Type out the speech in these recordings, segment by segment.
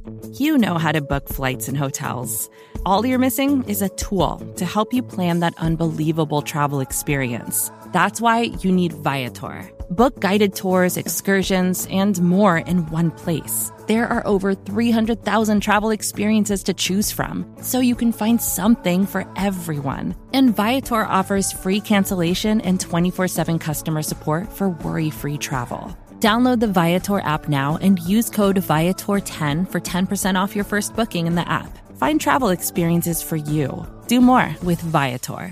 You know how to book flights and hotels. All you're missing is a tool to help you plan that unbelievable travel experience. That's why you need Viator. Book guided tours, excursions, and more in one place. There are over 300,000 travel experiences to choose from, so you can find something for everyone. And Viator offers free cancellation and 24/7 customer support for worry-free travel. Download the Viator app now and use code Viator10 for 10% off your first booking in the app. Find travel experiences for you. Do more with Viator.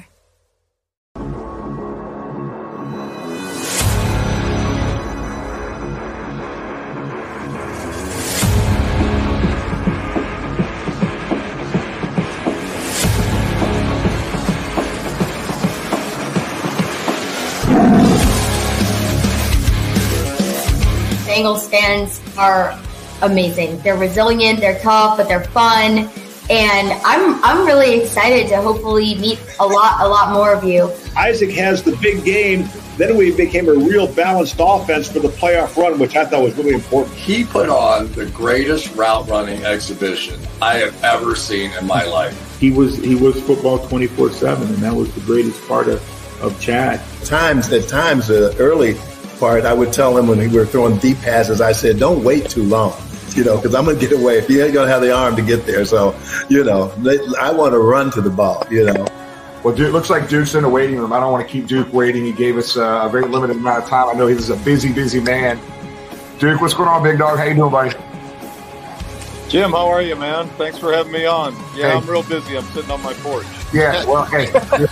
Bengals fans are amazing. They're resilient, they're tough, but they're fun. And I'm really excited to hopefully meet a lot more of you. Isaac has the big game. Then we became a real balanced offense for the playoff run, which I thought was really important. He put on the greatest route running exhibition I have ever seen in my life. He was football 24/7, and that was the greatest part of Chad. At times, the early part, I would tell him when we were throwing deep passes, I said, don't wait too long, because I'm going to get away. You ain't going to have the arm to get there. So, I want to run to the ball, Well, Duke, looks like Duke's in a waiting room. I don't want to keep Duke waiting. He gave us a very limited amount of time. I know he's a busy man. Duke, what's going on, big dog? How you doing, buddy? Jim, how are you, man? Thanks for having me on. Yeah, Hey. I'm real busy. I'm sitting on my porch. Yeah, well, hey.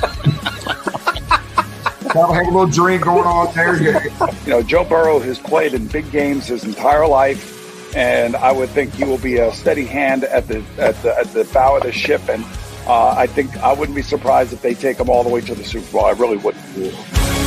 Have a little drink going on there. Joe Burrow has played in big games his entire life, and I would think he will be a steady hand at the bow of the ship. And I think I wouldn't be surprised if they take him all the way to the Super Bowl. I really wouldn't.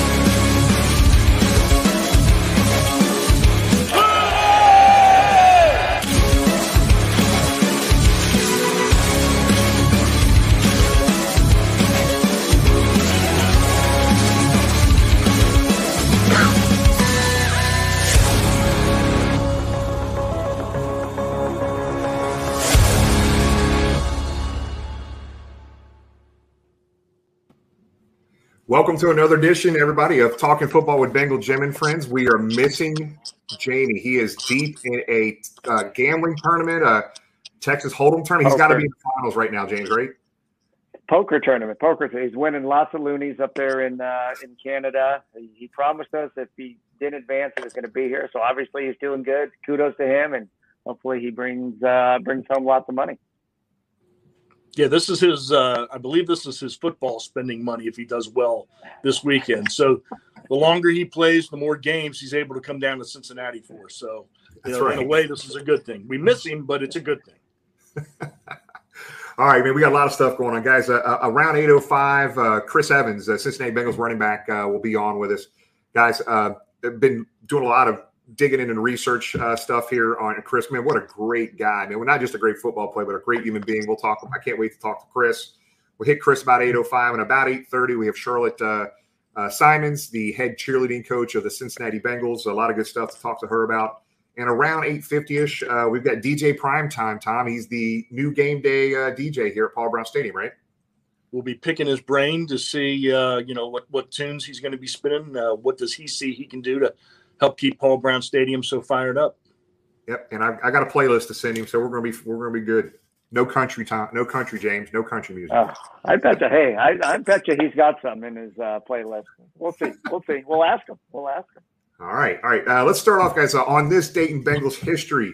Welcome to another edition, everybody, of Talking Football with Bengal Jim and friends. We are missing Jamie. He is deep in a gambling tournament, a Texas Hold'em tournament. He's got to be in the finals right now, James, right? Poker tournament. He's winning lots of loonies up there in Canada. He promised us if he didn't advance, he was going to be here. So obviously he's doing good. Kudos to him, and hopefully he brings home lots of money. Yeah, this is his. I believe this is his football spending money if he does well this weekend. So the longer he plays, the more games he's able to come down to Cincinnati for. So in a way, this is a good thing. We miss him, but it's a good thing. All right, man, we got a lot of stuff going on, guys. Around 8:05, Chris Evans, Cincinnati Bengals running back, will be on with us. Guys, I've been doing a lot of digging in and research stuff here on Chris. Man, what a great guy, man. We're not just a great football player, but a great human being. We'll talk. I can't wait to talk to Chris. We'll hit Chris about 8:05, and about 8:30, we have Charlotte Simons, the head cheerleading coach of the Cincinnati Bengals. A lot of good stuff to talk to her about. And around 8:50-ish, we've got DJ Primetime, Tom. He's the new game day DJ here at Paul Brown Stadium, right? We'll be picking his brain to see, what tunes he's going to be spinning. What does he see he can do to help keep Paul Brown Stadium so fired up? Yep, and I got a playlist to send him, so we're gonna be good. No country, Tom. No country, James. No country music. I bet you. Hey, I bet you he's got some in his playlist. We'll see. We'll ask him. All right. Let's start off, guys, on this date in Bengals history.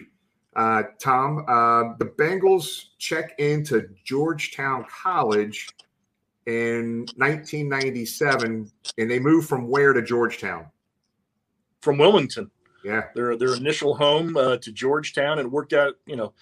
Tom, the Bengals check into Georgetown College in 1997, and they moved from where to Georgetown? From Wilmington. Yeah, their initial home to Georgetown, and worked out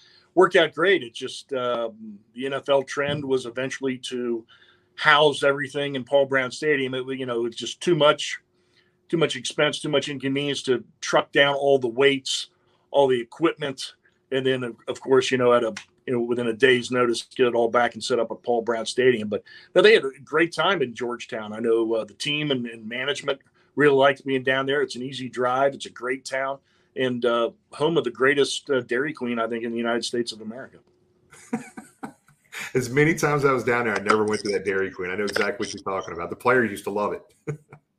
great. It just the NFL trend was eventually to house everything in Paul Brown Stadium. It was just too much expense, too much inconvenience to truck down all the weights, all the equipment, and then of course within a day's notice get it all back and set up at Paul Brown Stadium. But they had a great time in Georgetown. I know the team and management really liked being down there. It's an easy drive. It's a great town. and home of the greatest Dairy Queen, I think, in the United States of America. As many times I was down there, I never went to that Dairy Queen. I know exactly what you're talking about. The players used to love it.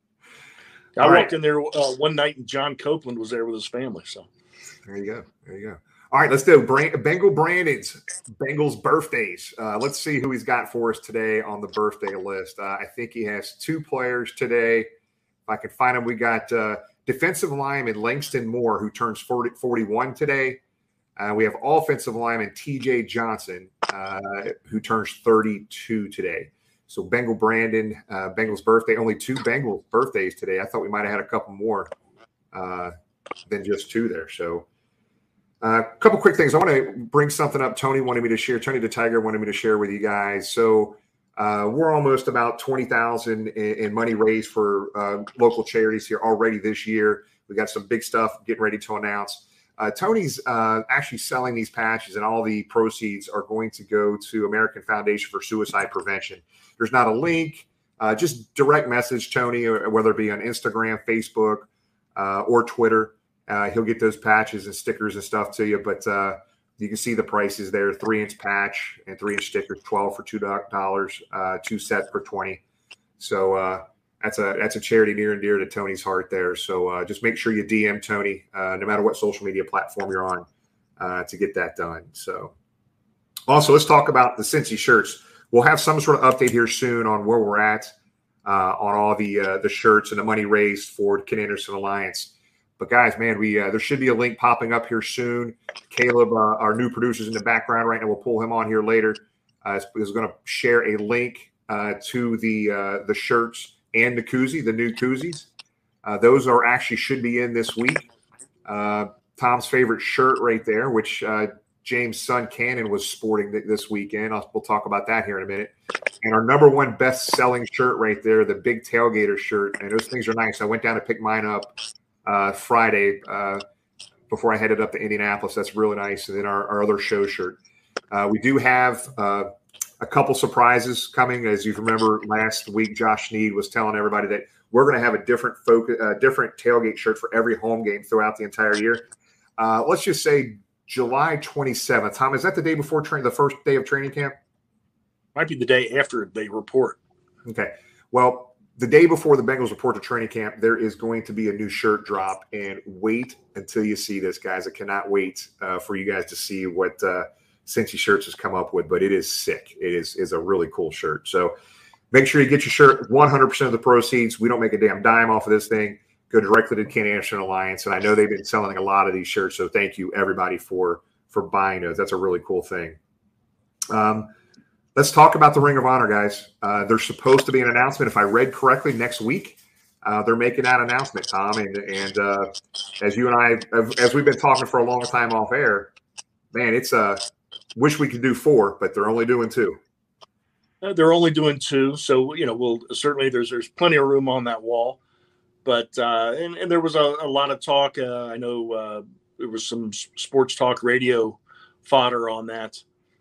I walked in there one night, and John Copeland was there with his family. So there you go. There you go. All right, let's do Bengal Brandon's Bengals birthdays. Let's see who he's got for us today on the birthday list. I think he has 2 players today. If I can find them, we got defensive lineman Langston Moore, who turns 41 today. We have offensive lineman TJ Johnson, who turns 32 today. So Bengal Brandon, Bengals birthday, only 2 Bengals birthdays today. I thought we might have had a couple more than just 2 there. So a couple quick things. I want to bring something up Tony wanted me to share. Tony the Tiger wanted me to share with you guys. So we're almost about $20,000 in money raised for local charities here already this year. We got some big stuff getting ready to announce. Tony's actually selling these patches, and all the proceeds are going to go to American Foundation for Suicide Prevention. There's not a link. Just direct message Tony, or whether it be on Instagram, Facebook, or Twitter. He'll get those patches and stickers and stuff to you. But you can see the prices there: 3-inch patch and 3-inch stickers, $12 for $2, 2 sets for $20. So that's a charity near and dear to Tony's heart there. So just make sure you DM Tony, no matter what social media platform you're on, to get that done. So also, let's talk about the Cincy shirts. We'll have some sort of update here soon on where we're at on all the shirts and the money raised for Ken Anderson Alliance. But guys, man, there should be a link popping up here soon. Caleb, our new producer's in the background right now. We'll pull him on here later. Is going to share a link to the shirts and the koozie, the new koozies. Those are actually should be in this week. Tom's favorite shirt right there, which James' son Cannon was sporting this weekend. We'll talk about that here in a minute. And our number 1 best-selling shirt right there, the Big Tailgater shirt. And those things are nice. I went down to pick mine up Friday before I headed up to Indianapolis. That's really nice. And then our other show shirt. We do have a couple surprises coming. As you remember, last week Josh Sneed was telling everybody that we're going to have a different tailgate shirt for every home game throughout the entire year. Let's just say July 27th. Tom, is that the day before the first day of training camp? Might be the day after they report. Okay. Well, the day before the Bengals report to training camp, there is going to be a new shirt drop. And wait until you see this, guys. I cannot wait for you guys to see what Cincy Shirts has come up with. But it is sick. It is a really cool shirt. So make sure you get your shirt. 100% of the proceeds. We don't make a damn dime off of this thing. Go directly to Ken Anderson Alliance. And I know they've been selling a lot of these shirts. So thank you, everybody, for buying those. That's a really cool thing. Let's talk about the Ring of Honor, guys. There's supposed to be an announcement, if I read correctly, next week. They're making that announcement, Tom. And as you and I, as we've been talking for a long time off air, man, it's wish we could do 4, but they're only doing 2. They're only doing 2. So, we'll certainly there's plenty of room on that wall. But and there was a lot of talk. I know there was some sports talk radio fodder on that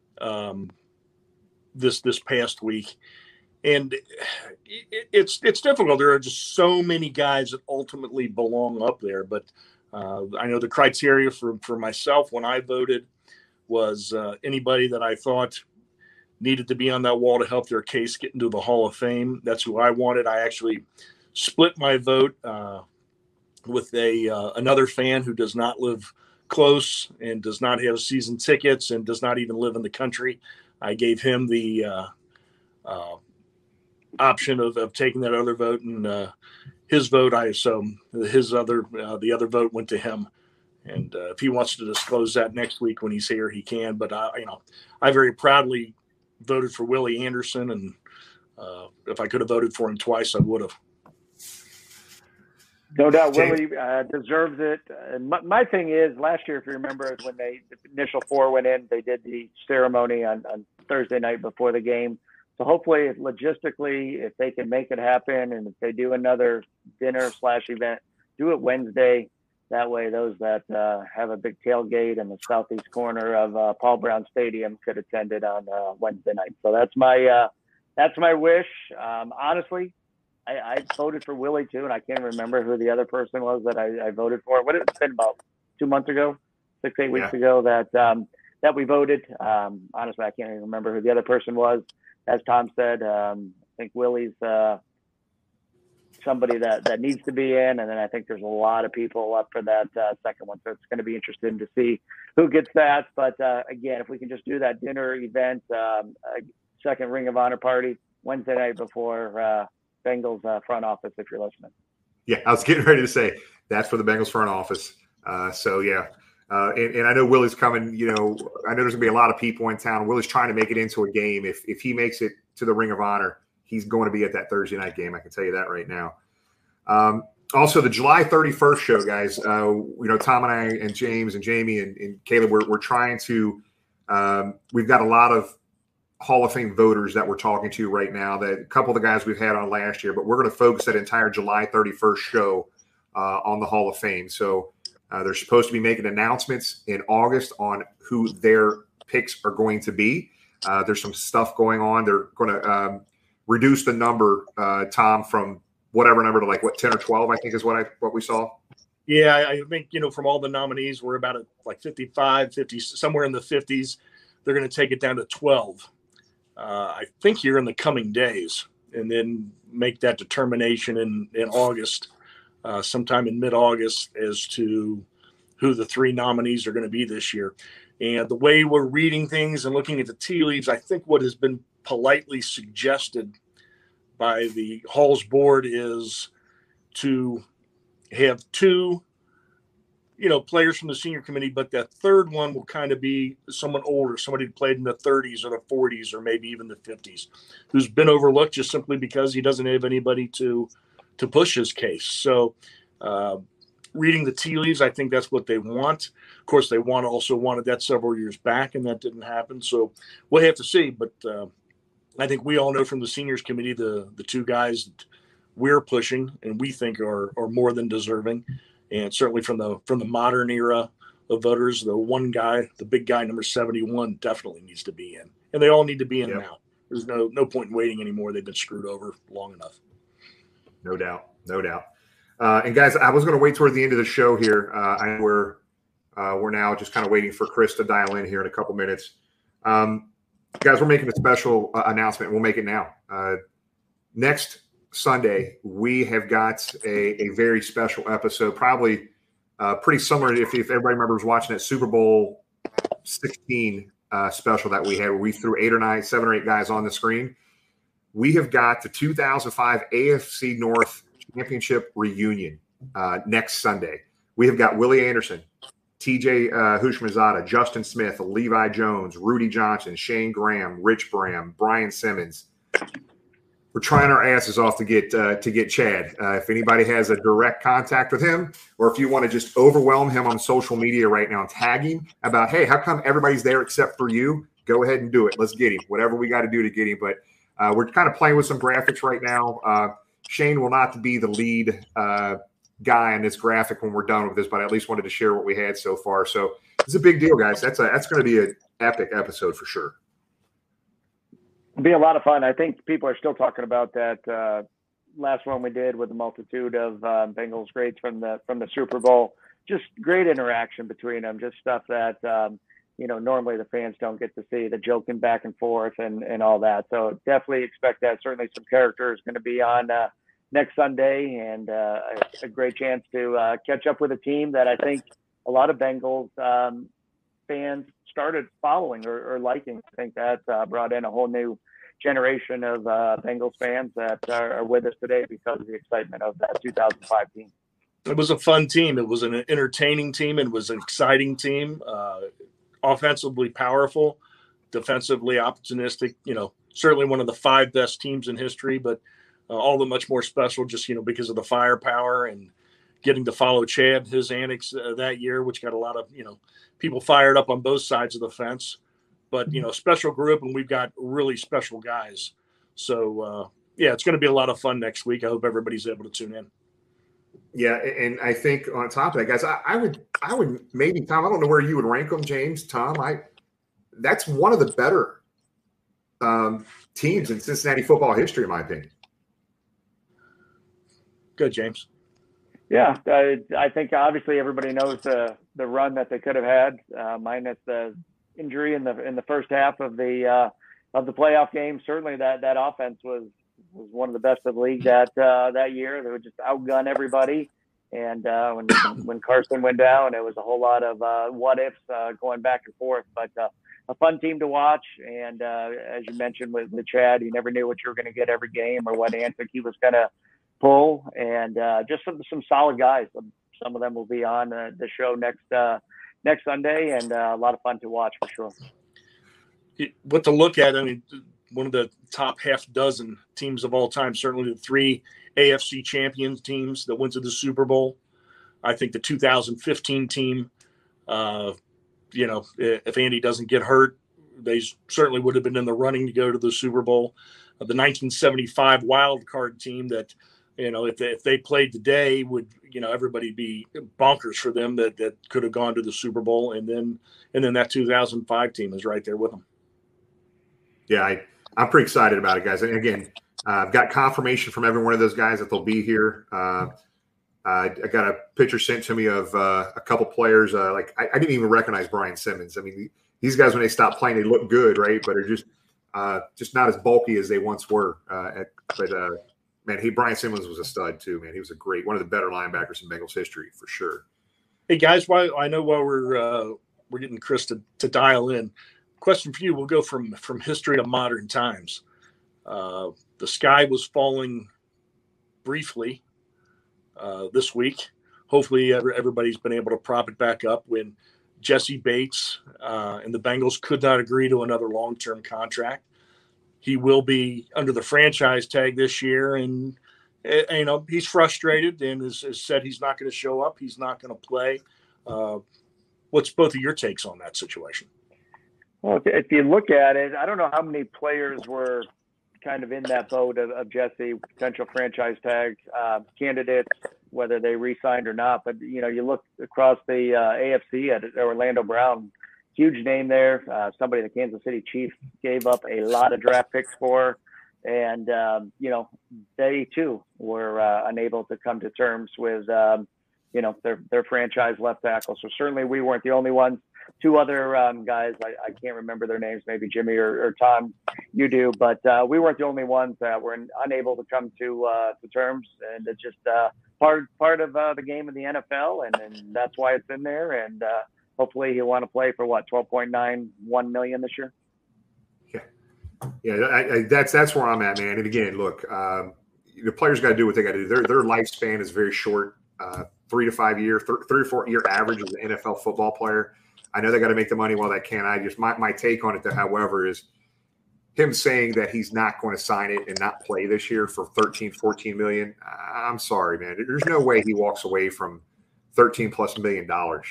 this past week, and it's difficult. There are just so many guys that ultimately belong up there. But I know the criteria for myself when I voted was anybody that I thought needed to be on that wall to help their case get into the Hall of Fame. That's who I wanted. I actually split my vote with another fan who does not live close and does not have season tickets and does not even live in the country. I gave him the option of taking that other vote, and his vote, the other vote went to him. And if he wants to disclose that next week when he's here, he can. But I very proudly voted for Willie Anderson, and if I could have voted for him twice, I would have. No doubt, Willie deserves it. And my thing is, last year, if you remember, when the initial 4 went in, they did the ceremony on Thursday night before the game. So hopefully, logistically, if they can make it happen, and if they do another dinner/event, do it Wednesday. That way, those that have a big tailgate in the southeast corner of Paul Brown Stadium could attend it on Wednesday night. So that's my wish. Honestly, I voted for Willie too, and I can't remember who the other person was that I voted for. What has it been, about 2 months ago, 6-8 weeks ago that we voted. Honestly, I can't even remember who the other person was. As Tom said, I think Willie's somebody that needs to be in, and then I think there's a lot of people up for that second one. So it's going to be interesting to see who gets that. But again, if we can just do that dinner event, a second Ring of Honor party Wednesday night before Bengals front office, if you're listening. Yeah, I was getting ready to say that's for the Bengals front office. So yeah. And I know Willie's coming, I know there's gonna be a lot of people in town. Willie's trying to make it into a game. If he makes it to the Ring of Honor, he's going to be at that Thursday night game. I can tell you that right now. Also the July 31st show, guys, Tom and I and James and Jamie and Caleb, we're trying to, we've got a lot of Hall of Fame voters that we're talking to right now, that a couple of the guys we've had on last year, but we're going to focus that entire July 31st show on the Hall of Fame. So they're supposed to be making announcements in August on who their picks are going to be. There's some stuff going on. They're going to reduce the number, Tom, from whatever number to like 10 or 12, I think is what we saw. Yeah, I think, from all the nominees, we're about at 55, 50, somewhere in the 50s. They're going to take it down to 12. I think here in the coming days, and then make that determination in August, sometime in mid-August, as to who the 3 nominees are going to be this year. And the way we're reading things and looking at the tea leaves, I think what has been politely suggested by the Hall's board is to have 2 players from the senior committee, but that third one will kind of be someone older, somebody who played in the 30s or the 40s or maybe even the 50s, who's been overlooked just simply because he doesn't have anybody to push his case. So reading the tea leaves, I think that's what they want. Of course, they also wanted that several years back, and that didn't happen. So we'll have to see. But I think we all know from the seniors committee, the 2 guys that we're pushing and we think are more than deserving. And certainly from the modern era of voters, the one guy, the big guy, number 71, definitely needs to be in. And they all need to be in now. There's no point in waiting anymore. They've been screwed over long enough. No doubt. And guys, I was going to wait toward the end of the show here. I know we're now just kind of waiting for Chris to dial in here in a couple minutes. Guys, we're making a special announcement. We'll make it now. Next Sunday, we have got a very special episode, probably pretty similar if everybody remembers watching that Super Bowl 16 special that we had, where we threw 7 or 8 guys on the screen. We have got the 2005 AFC North Championship reunion next Sunday. We have got Willie Anderson, TJ Houshmandzadeh, Justin Smith, Levi Jones, Rudy Johnson, Shane Graham, Rich Bram, Brian Simmons. We're trying our asses off to get Chad. If anybody has a direct contact with him, or if you want to just overwhelm him on social media right now and tag him about, hey, how come everybody's there except for you? Go ahead and do it. Let's get him. Whatever we got to do to get him. But we're kind of playing with some graphics right now. Shane will not be the lead guy on this graphic when we're done with this, but I at least wanted to share what we had so far. So it's a big deal, guys. That's going to be an epic episode for sure. It'll be a lot of fun. I think people are still talking about that last one we did with a multitude of Bengals greats from the Super Bowl. Just great interaction between them. Just stuff that normally the fans don't get to see, the joking back and forth and all that. So definitely expect that. Certainly some characters going to be on next Sunday, and a great chance to catch up with a team that I think a lot of Bengals fans started following or liking. I think that brought in a whole new generation of Bengals fans that are with us today because of the excitement of that 2005 team. It was a fun team. It was an entertaining team. It was an exciting team. Offensively powerful, defensively opportunistic. Certainly one of the 5 best teams in history, but all the much more special just because of the firepower and getting to follow Chad, his antics that year, which got a lot of people fired up on both sides of the fence. But special group, and we've got really special guys. So it's going to be a lot of fun next week. I hope everybody's able to tune in. Yeah, and I think on top of that, guys, I would maybe, Tom, I don't know where you would rank them, James, Tom. That's one of the better teams in Cincinnati football history, in my opinion. Good, James. Yeah, I think obviously everybody knows the run that they could have had, minus the injury in the first half of the playoff game. Certainly that offense was one of the best of the league that year. They would just outgun everybody. And when Carson went down, it was a whole lot of what ifs going back and forth. But a fun team to watch. And as you mentioned with Chad, you never knew what you were going to get every game or what antic he was going to pull. And just some solid guys. Some of them will be on the show next Sunday, and a lot of fun to watch for sure. What to look at, I mean, one of the top half dozen teams of all time, certainly the 3 AFC champions teams that went to the Super Bowl. I think the 2015 team, if Andy doesn't get hurt, they certainly would have been in the running to go to the Super Bowl. The 1975 wild card team that, if they played today, would, everybody be bonkers for them that could have gone to the Super Bowl. And then that 2005 team is right there with them. Yeah, I'm pretty excited about it, guys. And again, I've got confirmation from every one of those guys that they'll be here. I got a picture sent to me of a couple players. I didn't even recognize Brian Simmons. I mean, these guys, when they stop playing, they look good, right? But are just not as bulky as they once were. Brian Simmons was a stud too, man. He was one of the better linebackers in Bengals history for sure. Hey guys, while we're getting Chris to dial in, question for you. We'll go from history to modern times. The sky was falling briefly this week. Hopefully everybody's been able to prop it back up when Jesse Bates and the Bengals could not agree to another long-term contract. He will be under the franchise tag this year, and he's frustrated and has said he's not going to show up. He's not going to play. What's both of your takes on that situation? Well, if you look at it, I don't know how many players were kind of in that boat of Jesse, potential franchise tag candidates, whether they re-signed or not. But, you look across the AFC at Orlando Brown, huge name there, somebody the Kansas City Chiefs gave up a lot of draft picks for. And, they too were unable to come to terms with, their franchise left tackle. So certainly we weren't the only ones. 2 other guys, I can't remember their names, maybe Jimmy or Tom, you do, but we weren't the only ones that were unable to come to terms, and it's just part of the game of the NFL, and that's why it's in there, and hopefully he'll want to play for $12.91 million this year. Yeah, that's where I'm at, man. And again, look, the players got to do what they got to do. Their lifespan is very short, 3 to 5 year, 3 or 4 year average as an NFL football player. I know they got to make the money while they can. My take on it, though, however, is him saying that he's not going to sign it and not play this year for $13-14 million. I'm sorry, man. There's no way he walks away from $13+ million.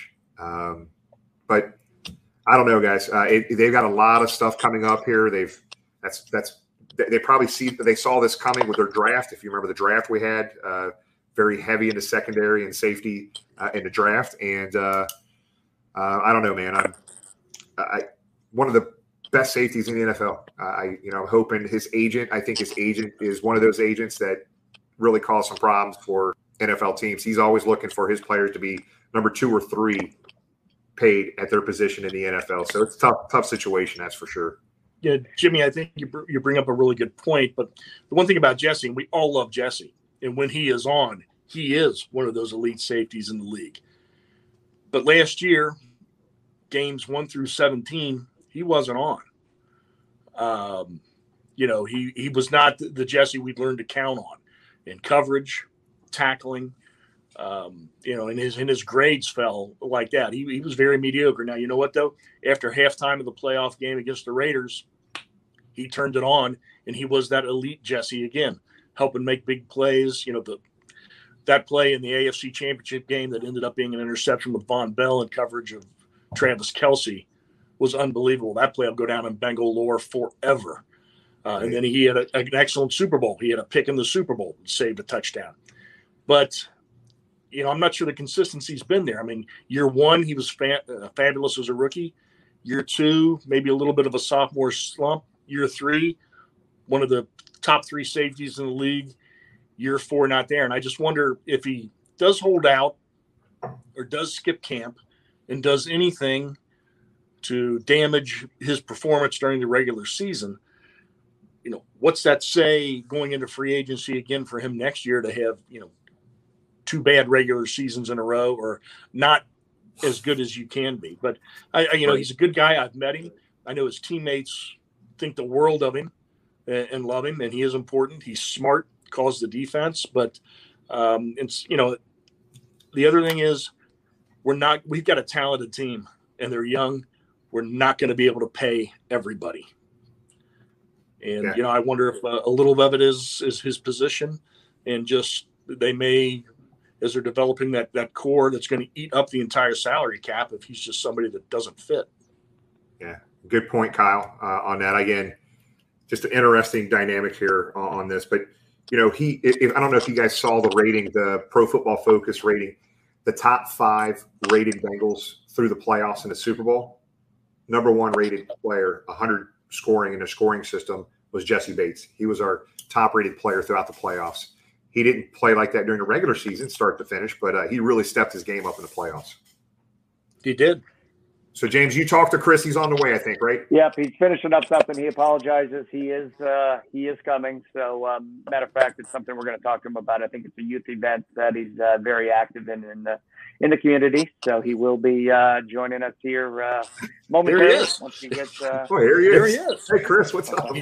But I don't know, guys. They've got a lot of stuff coming up here. They probably saw this coming with their draft. If you remember the draft we had, very heavy into secondary and safety in the draft, and I don't know, man. I'm one of the best safeties in the NFL. I'm hoping his agent. I think his agent is one of those agents that really cause some problems for NFL teams. He's always looking for his players to be number 2 or 3 paid at their position in the NFL. So it's a tough situation, that's for sure. Yeah, Jimmy, I think you bring up a really good point. But the one thing about Jesse, and we all love Jesse, and when he is on, he is one of those elite safeties in the league. But last year, games 1 through 17, he wasn't on. He was not the Jesse we'd learned to count on in coverage, tackling. And his grades fell like that. He was very mediocre. Now, you know what, though? After halftime of the playoff game against the Raiders, he turned it on, and he was that elite Jesse again, helping make big plays. That play in the AFC Championship game that ended up being an interception with Von Bell and coverage of Travis Kelce was unbelievable. That play will go down in Bengal lore forever. And then he had an excellent Super Bowl. He had a pick in the Super Bowl and saved a touchdown. But I'm not sure the consistency's been there. I mean, year 1, he was fabulous as a rookie. Year 2, maybe a little bit of a sophomore slump. Year 3, one of the top 3 safeties in the league. Year 4, not there. And I just wonder if he does hold out or does skip camp and does anything to damage his performance during the regular season, what's that say going into free agency again for him next year to have, 2 bad regular seasons in a row or not as good as you can be. But he's a good guy. I've met him. I know his teammates think the world of him and love him, and he is important. He's smart, calls the defense, but it's, the other thing is we've got a talented team and they're young. We're not going to be able to pay everybody. And, I wonder if a little of it is his position, and just they may, as they're developing that core that's going to eat up the entire salary cap if he's just somebody that doesn't fit. Yeah, good point, Kyle, on that. Again, just an interesting dynamic here on this. But, I don't know if you guys saw the rating, the Pro Football Focus rating, the top 5 rated Bengals through the playoffs in the Super Bowl. Number 1 rated player, 100 scoring in a scoring system, was Jesse Bates. He was our top rated player throughout the playoffs. He didn't play like that during the regular season, start to finish, but he really stepped his game up in the playoffs. He did. So, James, you talked to Chris. He's on the way, I think, right? Yep, he's finishing up something. He apologizes. He is coming. So, matter of fact, it's something we're going to talk to him about. I think it's a youth event that he's very active in the community. So he will be joining us here momentarily once he gets. Here he is. There he is. Hey, Chris, what's up?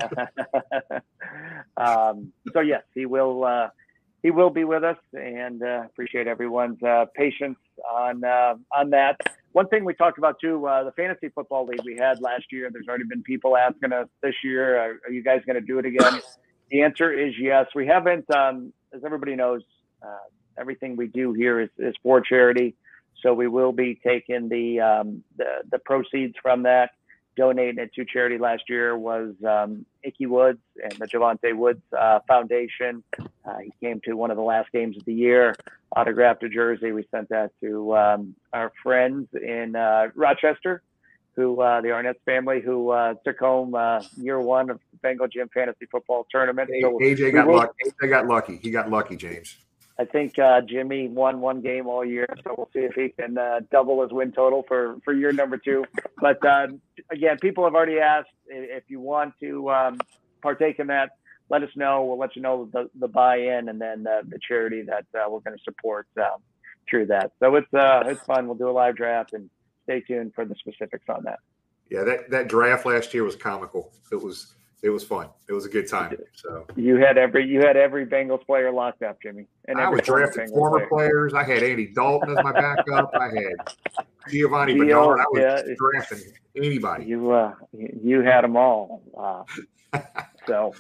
So yes, he will be with us, and appreciate everyone's patience on that. One thing we talked about too, the fantasy football league we had last year. There's already been people asking us this year, are you guys going to do it again? The answer is yes. We haven't, as everybody knows, everything we do here is for charity. So we will be taking the proceeds from that, donating it to charity. Last year was Ickey Woods and the Javante Woods Foundation. He came to one of the last games of the year, autographed a jersey. We sent that to our friends in Rochester, who the Arnett's family, who took home year 1 of the Bengal Gym Fantasy Football Tournament. So AJ got lucky. AJ got lucky. He got lucky, James. I think Jimmy won 1 game all year, so we'll see if he can double his win total for year number 2. But again, people have already asked if you want to partake in that. Let us know. We'll let you know the buy-in and then the charity that we're going to support through that. So it's fun. We'll do a live draft, and stay tuned for the specifics on that. Yeah, that draft last year was comical. It was fun. It was a good time. So you had every Bengals player locked up, Jimmy. And I was drafting former players. I had Andy Dalton as my backup. I had Giovanni Bernard. I was drafting anybody. You had them all. So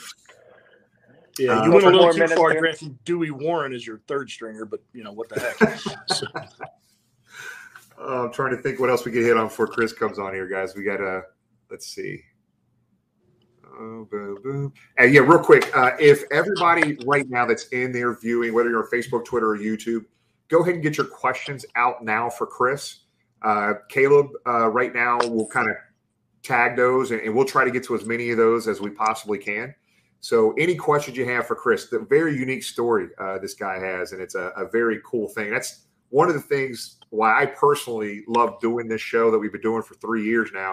yeah, you went a little too far drafting Dewey Warren as your 3rd stringer, but what the heck. So. I'm trying to think what else we could hit on before Chris comes on here, guys. We got let's see. Oh, boom, boom. And yeah, real quick, if everybody right now that's in there viewing, whether you're on Facebook, Twitter, or YouTube, go ahead and get your questions out now for Chris. Caleb, right now, we'll kind of tag those, and we'll try to get to as many of those as we possibly can. So any questions you have for Chris, the very unique story this guy has, and it's a very cool thing. That's one of the things why I personally love doing this show that we've been doing for 3 years now,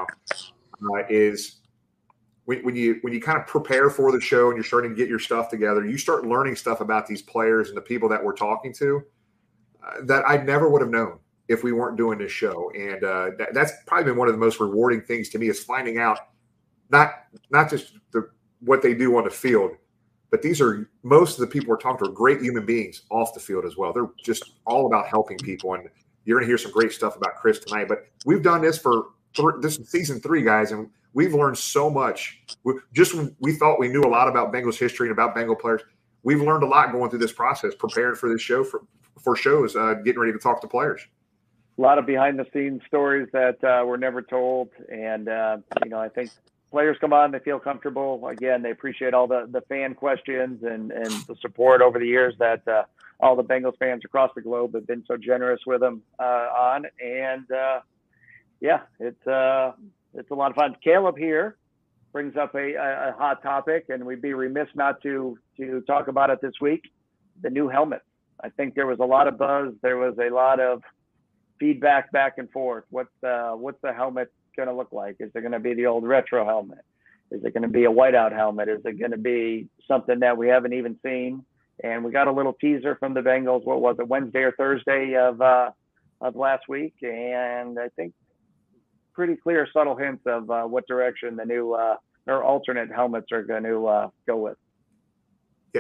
is when you kind of prepare for the show and you're starting to get your stuff together, you start learning stuff about these players and the people that we're talking to that I never would have known if we weren't doing this show. And that's probably been one of the most rewarding things to me, is finding out not just what they do on the field, but most of the people we're talking to are great human beings off the field as well. They're just all about helping people. And you're going to hear some great stuff about Chris tonight. But we've done this this is season 3, guys, and we've learned so much. We thought we knew a lot about Bengals history and about Bengal players. We've learned a lot going through this process, preparing for this show, for shows, getting ready to talk to players. A lot of behind-the-scenes stories that were never told. And, I think players come on, they feel comfortable. Again, they appreciate all the fan questions and the support over the years that all the Bengals fans across the globe have been so generous with them on. And, it's a lot of fun. Caleb here brings up a hot topic, and we'd be remiss not to talk about it this week. The new helmet I think there was a lot of buzz. There was a lot of feedback back and forth. What's the helmet going to look like? Is it going to be the old retro helmet? Is it going to be a whiteout helmet? Is it going to be something that we haven't even seen? And we got a little teaser from the Bengals. What was it, Wednesday or Thursday of last week? And I think pretty clear, subtle hints of what direction the new or alternate helmets are going to go with. Yeah,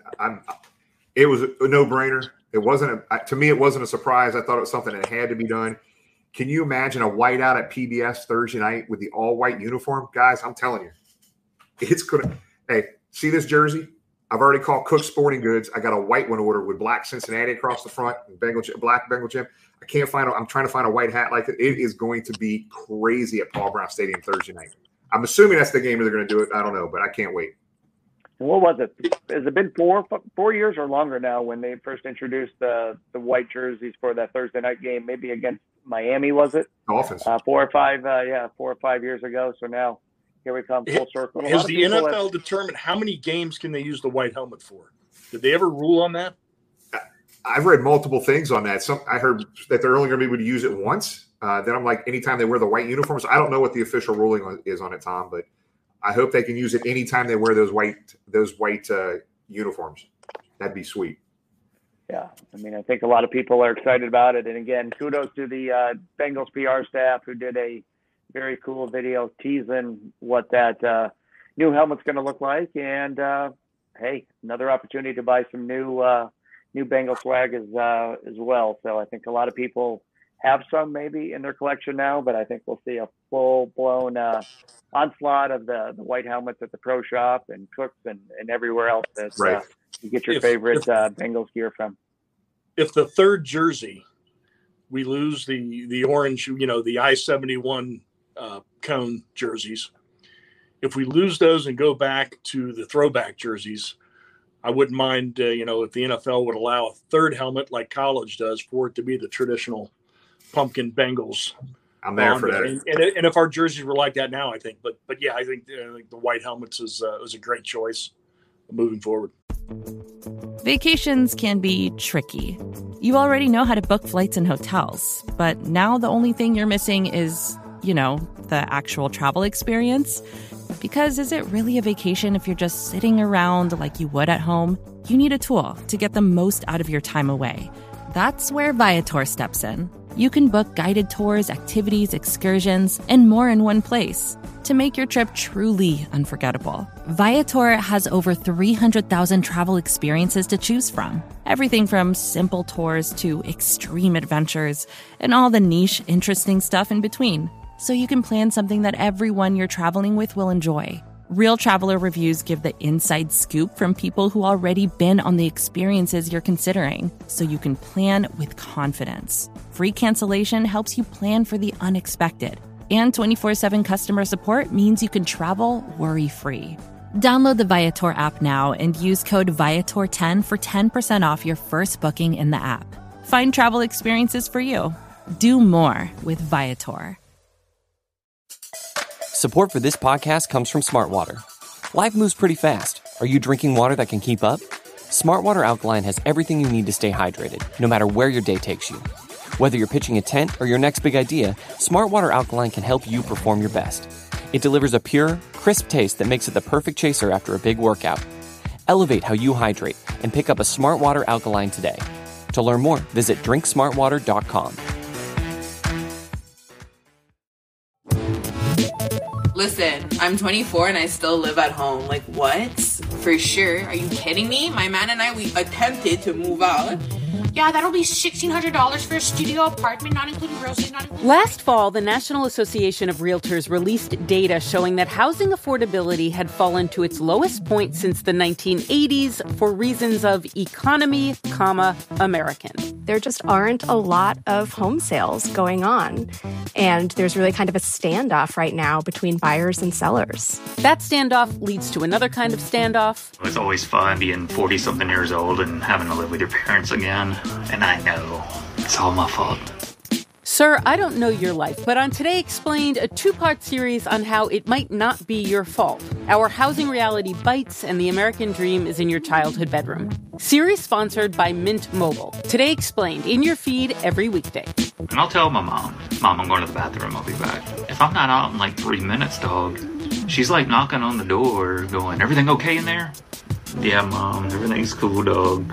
it was a no-brainer. It wasn't to me. It wasn't a surprise. I thought it was something that had to be done. Can you imagine a whiteout at PBS Thursday night with the all-white uniform, guys? I'm telling you, it's gonna. Hey, see this jersey? I've already called Cook Sporting Goods. I got a white one ordered with black Cincinnati across the front and black Bengal Jim. I can't find. I'm trying to find a white hat like it. It is going to be crazy at Paul Brown Stadium Thursday night. I'm assuming that's the game they're going to do it. I don't know, but I can't wait. What was it? Has it been 4 years or longer now when they first introduced the white jerseys for that Thursday night game? Maybe against Miami, was it? Dolphins. 4 or 5 years ago. So now here we come full circle. Has the NFL determined how many games can they use the white helmet for? Did they ever rule on that? I've read multiple things on that. I heard that they're only going to be able to use it once. Then I'm like, anytime they wear the white uniforms. I don't know what the official ruling is on it, Tom, but I hope they can use it anytime they wear those white uniforms. That'd be sweet. Yeah, I mean, I think a lot of people are excited about it. And again, kudos to the Bengals PR staff who did a very cool video teasing what that new helmet's going to look like. And hey, another opportunity to buy some new Bengal swag as well. So I think a lot of people have some maybe in their collection now, but I think we'll see a full-blown onslaught of the white helmets at the pro shop and Cooks and everywhere else that you get your favorite Bengals gear from. If the third jersey, we lose the orange, the I-71 cone jerseys. If we lose those and go back to the throwback jerseys, I wouldn't mind, if the NFL would allow a third helmet like college does for it to be the traditional pumpkin Bengals. I'm there for that. And if our jerseys were like that now, I think. But yeah, I think the white helmets is a great choice moving forward. Vacations can be tricky. You already know how to book flights and hotels, but now the only thing you're missing is, the actual travel experience. Because is it really a vacation if you're just sitting around like you would at home? You need a tool to get the most out of your time away. That's where Viator steps in. You can book guided tours, activities, excursions, and more in one place to make your trip truly unforgettable. Viator has over 300,000 travel experiences to choose from. Everything from simple tours to extreme adventures and all the niche, interesting stuff in between. So you can plan something that everyone you're traveling with will enjoy. Real traveler reviews give the inside scoop from people who already been on the experiences you're considering, so you can plan with confidence. Free cancellation helps you plan for the unexpected. And 24/7 customer support means you can travel worry-free. Download the Viator app now and use code Viator10 for 10% off your first booking in the app. Find travel experiences for you. Do more with Viator. Support for this podcast comes from Smartwater. Life moves pretty fast. Are you drinking water that can keep up? Smartwater Alkaline has everything you need to stay hydrated, no matter where your day takes you. Whether you're pitching a tent or your next big idea, Smartwater Alkaline can help you perform your best. It delivers a pure, crisp taste that makes it the perfect chaser after a big workout. Elevate how you hydrate and pick up a Smartwater Alkaline today. To learn more, visit drinksmartwater.com. Listen, I'm 24 and I still live at home. Like, what? For sure. Are you kidding me? My man and I, we attempted to move out. Yeah, that'll be $1,600 for a studio apartment, not including groceries, not including... Last fall, the National Association of Realtors released data showing that housing affordability had fallen to its lowest point since the 1980s for reasons of economy, American. There just aren't a lot of home sales going on. And there's really kind of a standoff right now between buyers and sellers. That standoff leads to another kind of standoff. It's always fun being 40-something years old and having to live with your parents again. And I know it's all my fault. Sir, I don't know your life, but on Today Explained, a two-part series on how it might not be your fault. Our housing reality bites and the American dream is in your childhood bedroom. Series sponsored by Mint Mobile. Today Explained, in your feed every weekday. And I'll tell my mom, I'm going to the bathroom, I'll be back. If I'm not out in like 3 minutes, dog, she's like knocking on the door going, everything okay in there? Yeah, Mom, everything's cool, dog.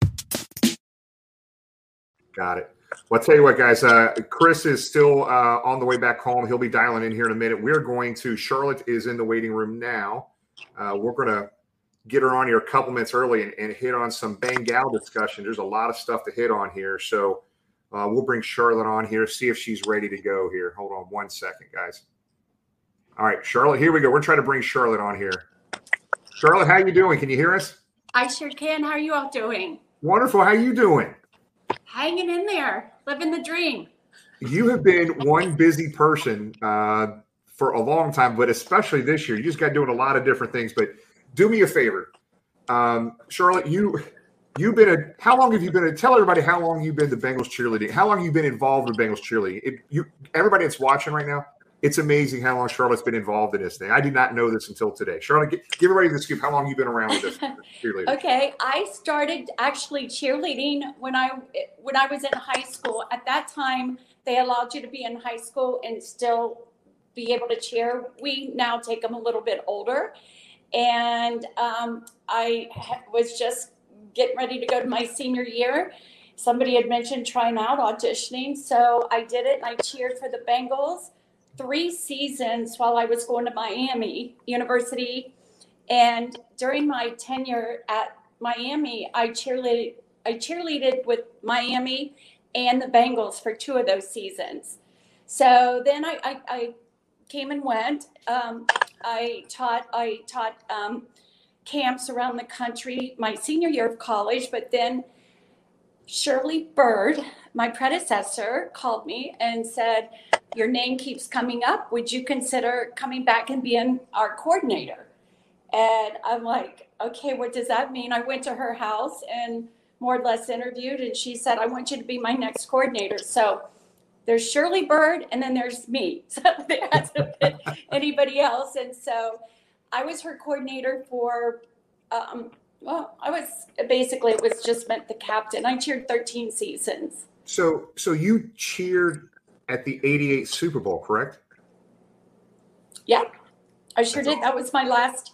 Got it. Well, I'll tell you what, guys. Chris is still on the way back home. He'll be dialing in here in a minute. Charlotte is in the waiting room now. We're going to get her on here a couple minutes early and hit on some Bengal discussion. There's a lot of stuff to hit on here. So we'll bring Charlotte on here, see if she's ready to go here. Hold on 1 second, guys. All right, Charlotte, here we go. We're trying to bring Charlotte on here. Charlotte, how you doing? Can you hear us? I sure can. How are you all doing? Wonderful. How you doing? Hanging in there, living the dream. You have been one busy person for a long time, but especially this year. You just got doing a lot of different things. But do me a favor, Charlotte. You've been how long have you been? Tell everybody how long you've been the Bengals cheerleading. How long you've been involved with Bengals cheerleading. Everybody that's watching right now, it's amazing how long Charlotte's been involved in this thing. I did not know this until today. Charlotte, give everybody the scoop. How long you've been around with this cheerleading? Okay, I started actually cheerleading when I was in high school. At that time, they allowed you to be in high school and still be able to cheer. We now take them a little bit older. And I was just getting ready to go to my senior year. Somebody had mentioned trying out auditioning. So I did it, and I cheered for the Bengals 3 seasons while I was going to Miami University. And during my tenure at Miami, I cheerleaded with Miami and the Bengals for 2 of those seasons. So then I came and went. I taught camps around the country my senior year of college, but then Shirley Bird, my predecessor, called me and said, your name keeps coming up. Would you consider coming back and being our coordinator? And I'm like, okay, what does that mean? I went to her house and more or less interviewed, and she said, I want you to be my next coordinator. So there's Shirley Bird, and then there's me. So there hasn't been anybody else. And so I was her coordinator for, it was just meant the captain. I cheered 13 seasons. So you cheered at the '88 Super Bowl, correct? Yeah, I sure did. That was my last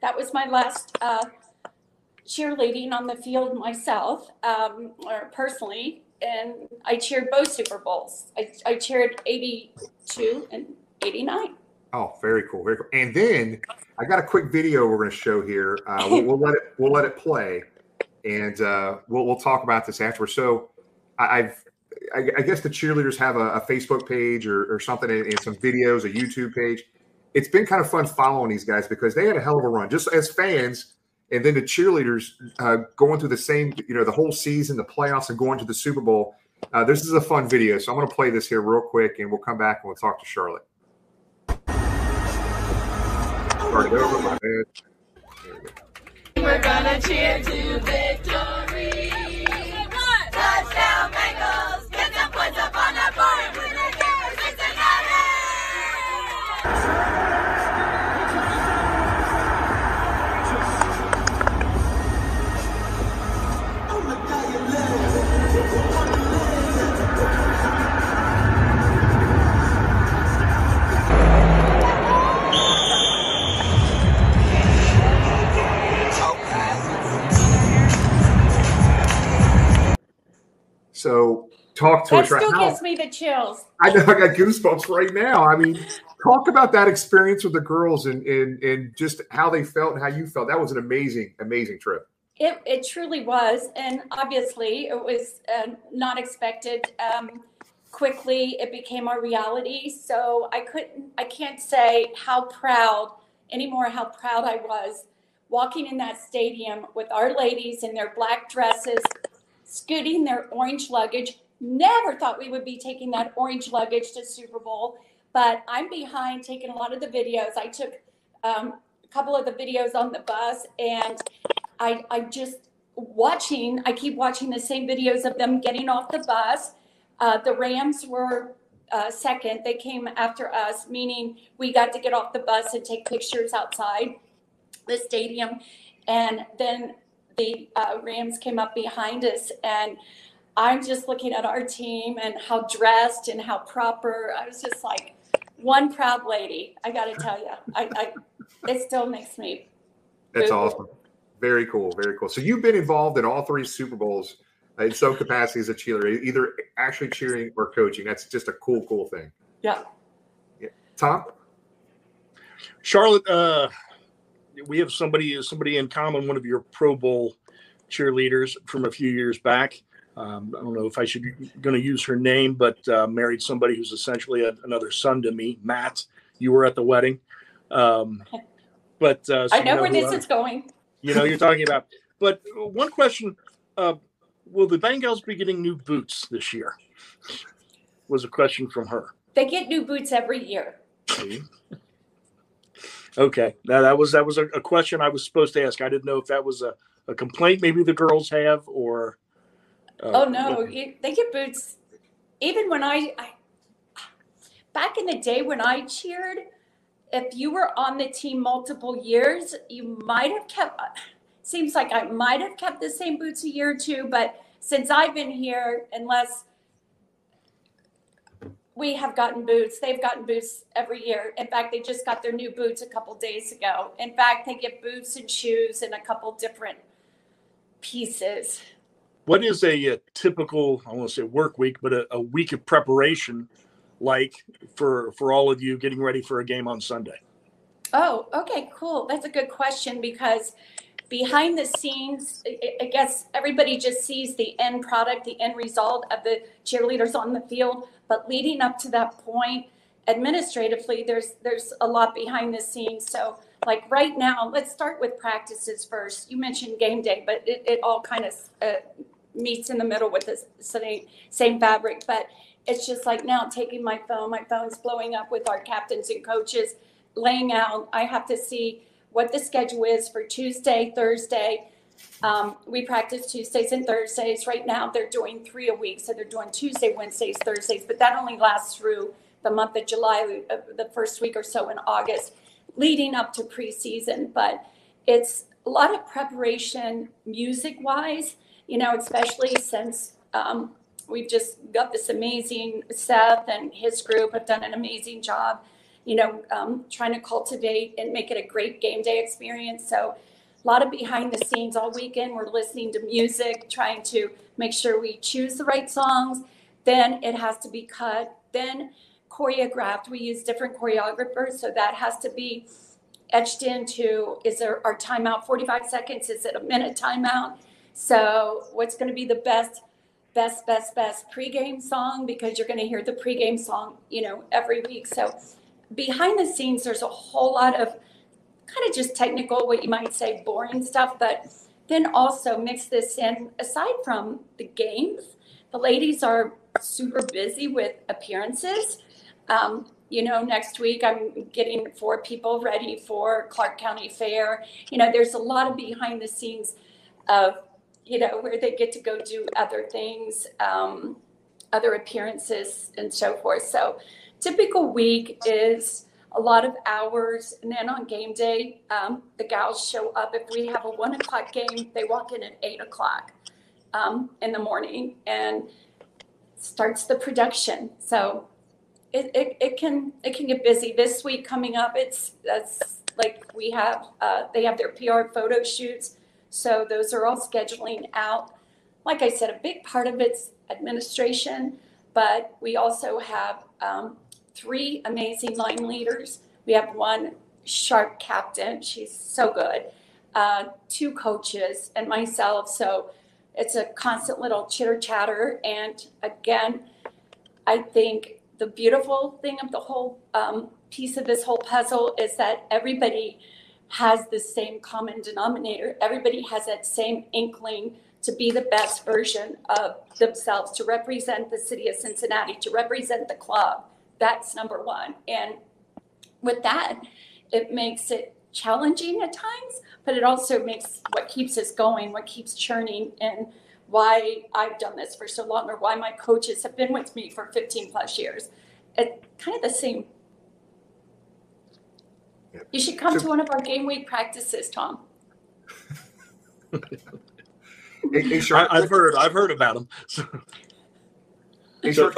cheerleading on the field myself, or personally. And I cheered both Super Bowls. I cheered 82 and 89. Oh, very cool, very cool. And then I got a quick video we're going to show here. We'll let it play, and we'll talk about this afterwards. So I guess the cheerleaders have a Facebook page or something, and some videos, a YouTube page. It's been kind of fun following these guys because they had a hell of a run, just as fans, and then the cheerleaders going through the same, the whole season, the playoffs, and going to the Super Bowl. This is a fun video, so I'm going to play this here real quick, and we'll come back and we'll talk to Charlotte. Start it over, my bad. We're gonna cheer to victory. Touchdown Bengals, get some points up on that board. We're gonna get Cincinnati. So talk to that us right now. That still gives me the chills. I know, I got goosebumps right now. I mean, talk about that experience with the girls and just how they felt and how you felt. That was an amazing, amazing trip. It truly was. And obviously it was not expected. Quickly, it became our reality. So I can't say how proud I was walking in that stadium with our ladies in their black dresses, scooting their orange luggage. Never thought we would be taking that orange luggage to Super Bowl, but I'm behind taking a lot of the videos. I took a couple of the videos on the bus, and I keep watching the same videos of them getting off the bus. The Rams were second. They came after us, meaning we got to get off the bus and take pictures outside the stadium. And then the Rams came up behind us, and I'm just looking at our team and how dressed and how proper. I was just like one proud lady. I got to tell you, it still makes me. That's awesome. Very cool. Very cool. So you've been involved in all 3 Super Bowls in some capacity as a cheerleader, either actually cheering or coaching. That's just a cool thing. Yeah. Tom? Charlotte, we have somebody in common, one of your Pro Bowl cheerleaders from a few years back. I don't know if I should going to use her name, but married somebody who's essentially another son to me, Matt. You were at the wedding. But so I know where this is going. You know, you're talking about. But one question, will the Bengals be getting new boots this year? Was a question from her. They get new boots every year. Okay. Now that was a question I was supposed to ask. I didn't know if that was a complaint maybe the girls have or. Oh, no. They get boots. Even when I back in the day when I cheered, if you were on the team multiple years, you might have kept, seems like I might have kept the same boots a year or two. But since I've been here, unless we have gotten boots, they've gotten boots every year. In fact, they just got their new boots a couple days ago. In fact, they get boots and shoes and a couple different pieces. What is a typical, I won't say work week, but a week of preparation like for all of you getting ready for a game on Sunday? Oh, okay, cool. That's a good question because behind the scenes, I guess everybody just sees the end product, the end result of the cheerleaders on the field. But leading up to that point, administratively, there's a lot behind the scenes. So like right now, let's start with practices first. You mentioned game day, but it all kind of meets in the middle with the same fabric. But it's just like now taking my phone's blowing up with our captains and coaches, laying out. I have to see what the schedule is for Tuesday, Thursday. We practice Tuesdays and Thursdays. Right now they're doing 3 a week. So they're doing Tuesday, Wednesdays, Thursdays, but that only lasts through the month of July, the first week or so in August, leading up to preseason. But it's a lot of preparation music-wise, you know, especially since we've just got this amazing Seth and his group have done an amazing job, you know, trying to cultivate and make it a great game day experience. So a lot of behind the scenes all weekend. We're listening to music, trying to make sure we choose the right songs. Then it has to be cut. Then choreographed. We use different choreographers. So that has to be etched into, is there our timeout 45 seconds? Is it a minute timeout? So what's going to be the best pregame song? Because you're going to hear the pregame song, you know, every week. So behind the scenes, there's a whole lot of kind of just technical, what you might say, boring stuff. But then also mix this in, aside from the games, the ladies are super busy with appearances. You know, next week I'm getting 4 people ready for Clark County Fair. You know, there's a lot of behind the scenes of, you know, where they get to go do other things, other appearances and so forth. So typical week is a lot of hours. And then on game day, the gals show up. If we have a 1 o'clock game, they walk in at 8 o'clock in the morning and starts the production. So it can get busy. This week coming up, that's like we have, they have their PR photo shoots. So those are all scheduling out. Like I said, a big part of it's administration, but we also have 3 amazing line leaders. We have 1 sharp captain. She's so good. 2 coaches and myself. So it's a constant little chitter chatter. And again, I think the beautiful thing of the whole piece of this whole puzzle is that everybody has the same common denominator. Everybody has that same inkling to be the best version of themselves, to represent the city of Cincinnati, to represent the club. That's number 1. And with that, it makes it challenging at times, but it also makes what keeps us going, what keeps churning, and why I've done this for so long, or why my coaches have been with me for 15 plus years. it's kind of the same. You should come to one of our game week practices, Tom. I've heard about them. So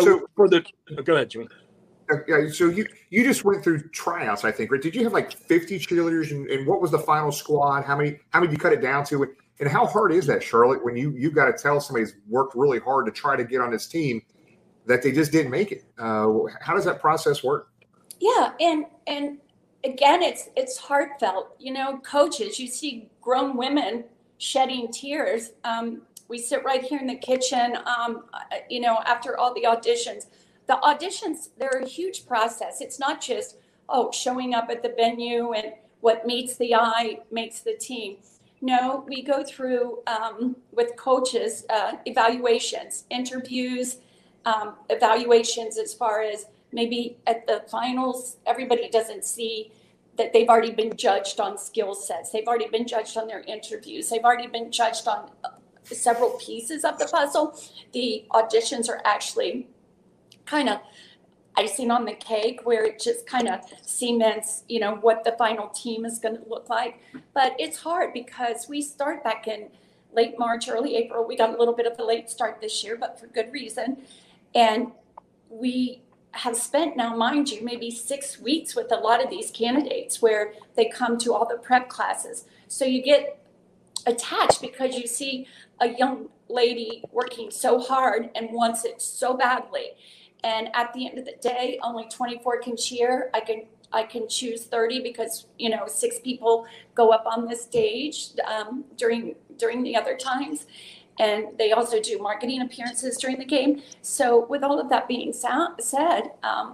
go ahead, Jimmy. So you just went through tryouts, I think, right? Did you have like 50 cheerleaders, and what was the final squad? How many did you cut it down to? And how hard is that, Charlotte, when you got to tell somebody's worked really hard to try to get on this team that they just didn't make it? How does that process work? Yeah, and again, it's heartfelt. You know, coaches, you see grown women shedding tears. We sit right here in the kitchen, you know, after all the auditions. The auditions, they're a huge process. It's not just, showing up at the venue and what meets the eye makes the team. No, we go through, with coaches, evaluations, interviews, evaluations as far as maybe at the finals, everybody doesn't see that they've already been judged on skill sets. They've already been judged on their interviews. They've already been judged on several pieces of the puzzle. The auditions are actually kind of icing on the cake, where it just kind of cements, you know, what the final team is going to look like. But it's hard because we start back in late March, early April. We got a little bit of a late start this year, but for good reason. And we have spent now, mind you, maybe 6 weeks with a lot of these candidates where they come to all the prep classes. So you get attached because you see a young lady working so hard and wants it so badly. And at the end of the day, only 24 can cheer. I can choose 30 because, you know, 6 people go up on the stage during the other times. And they also do marketing appearances during the game. So with all of that being said,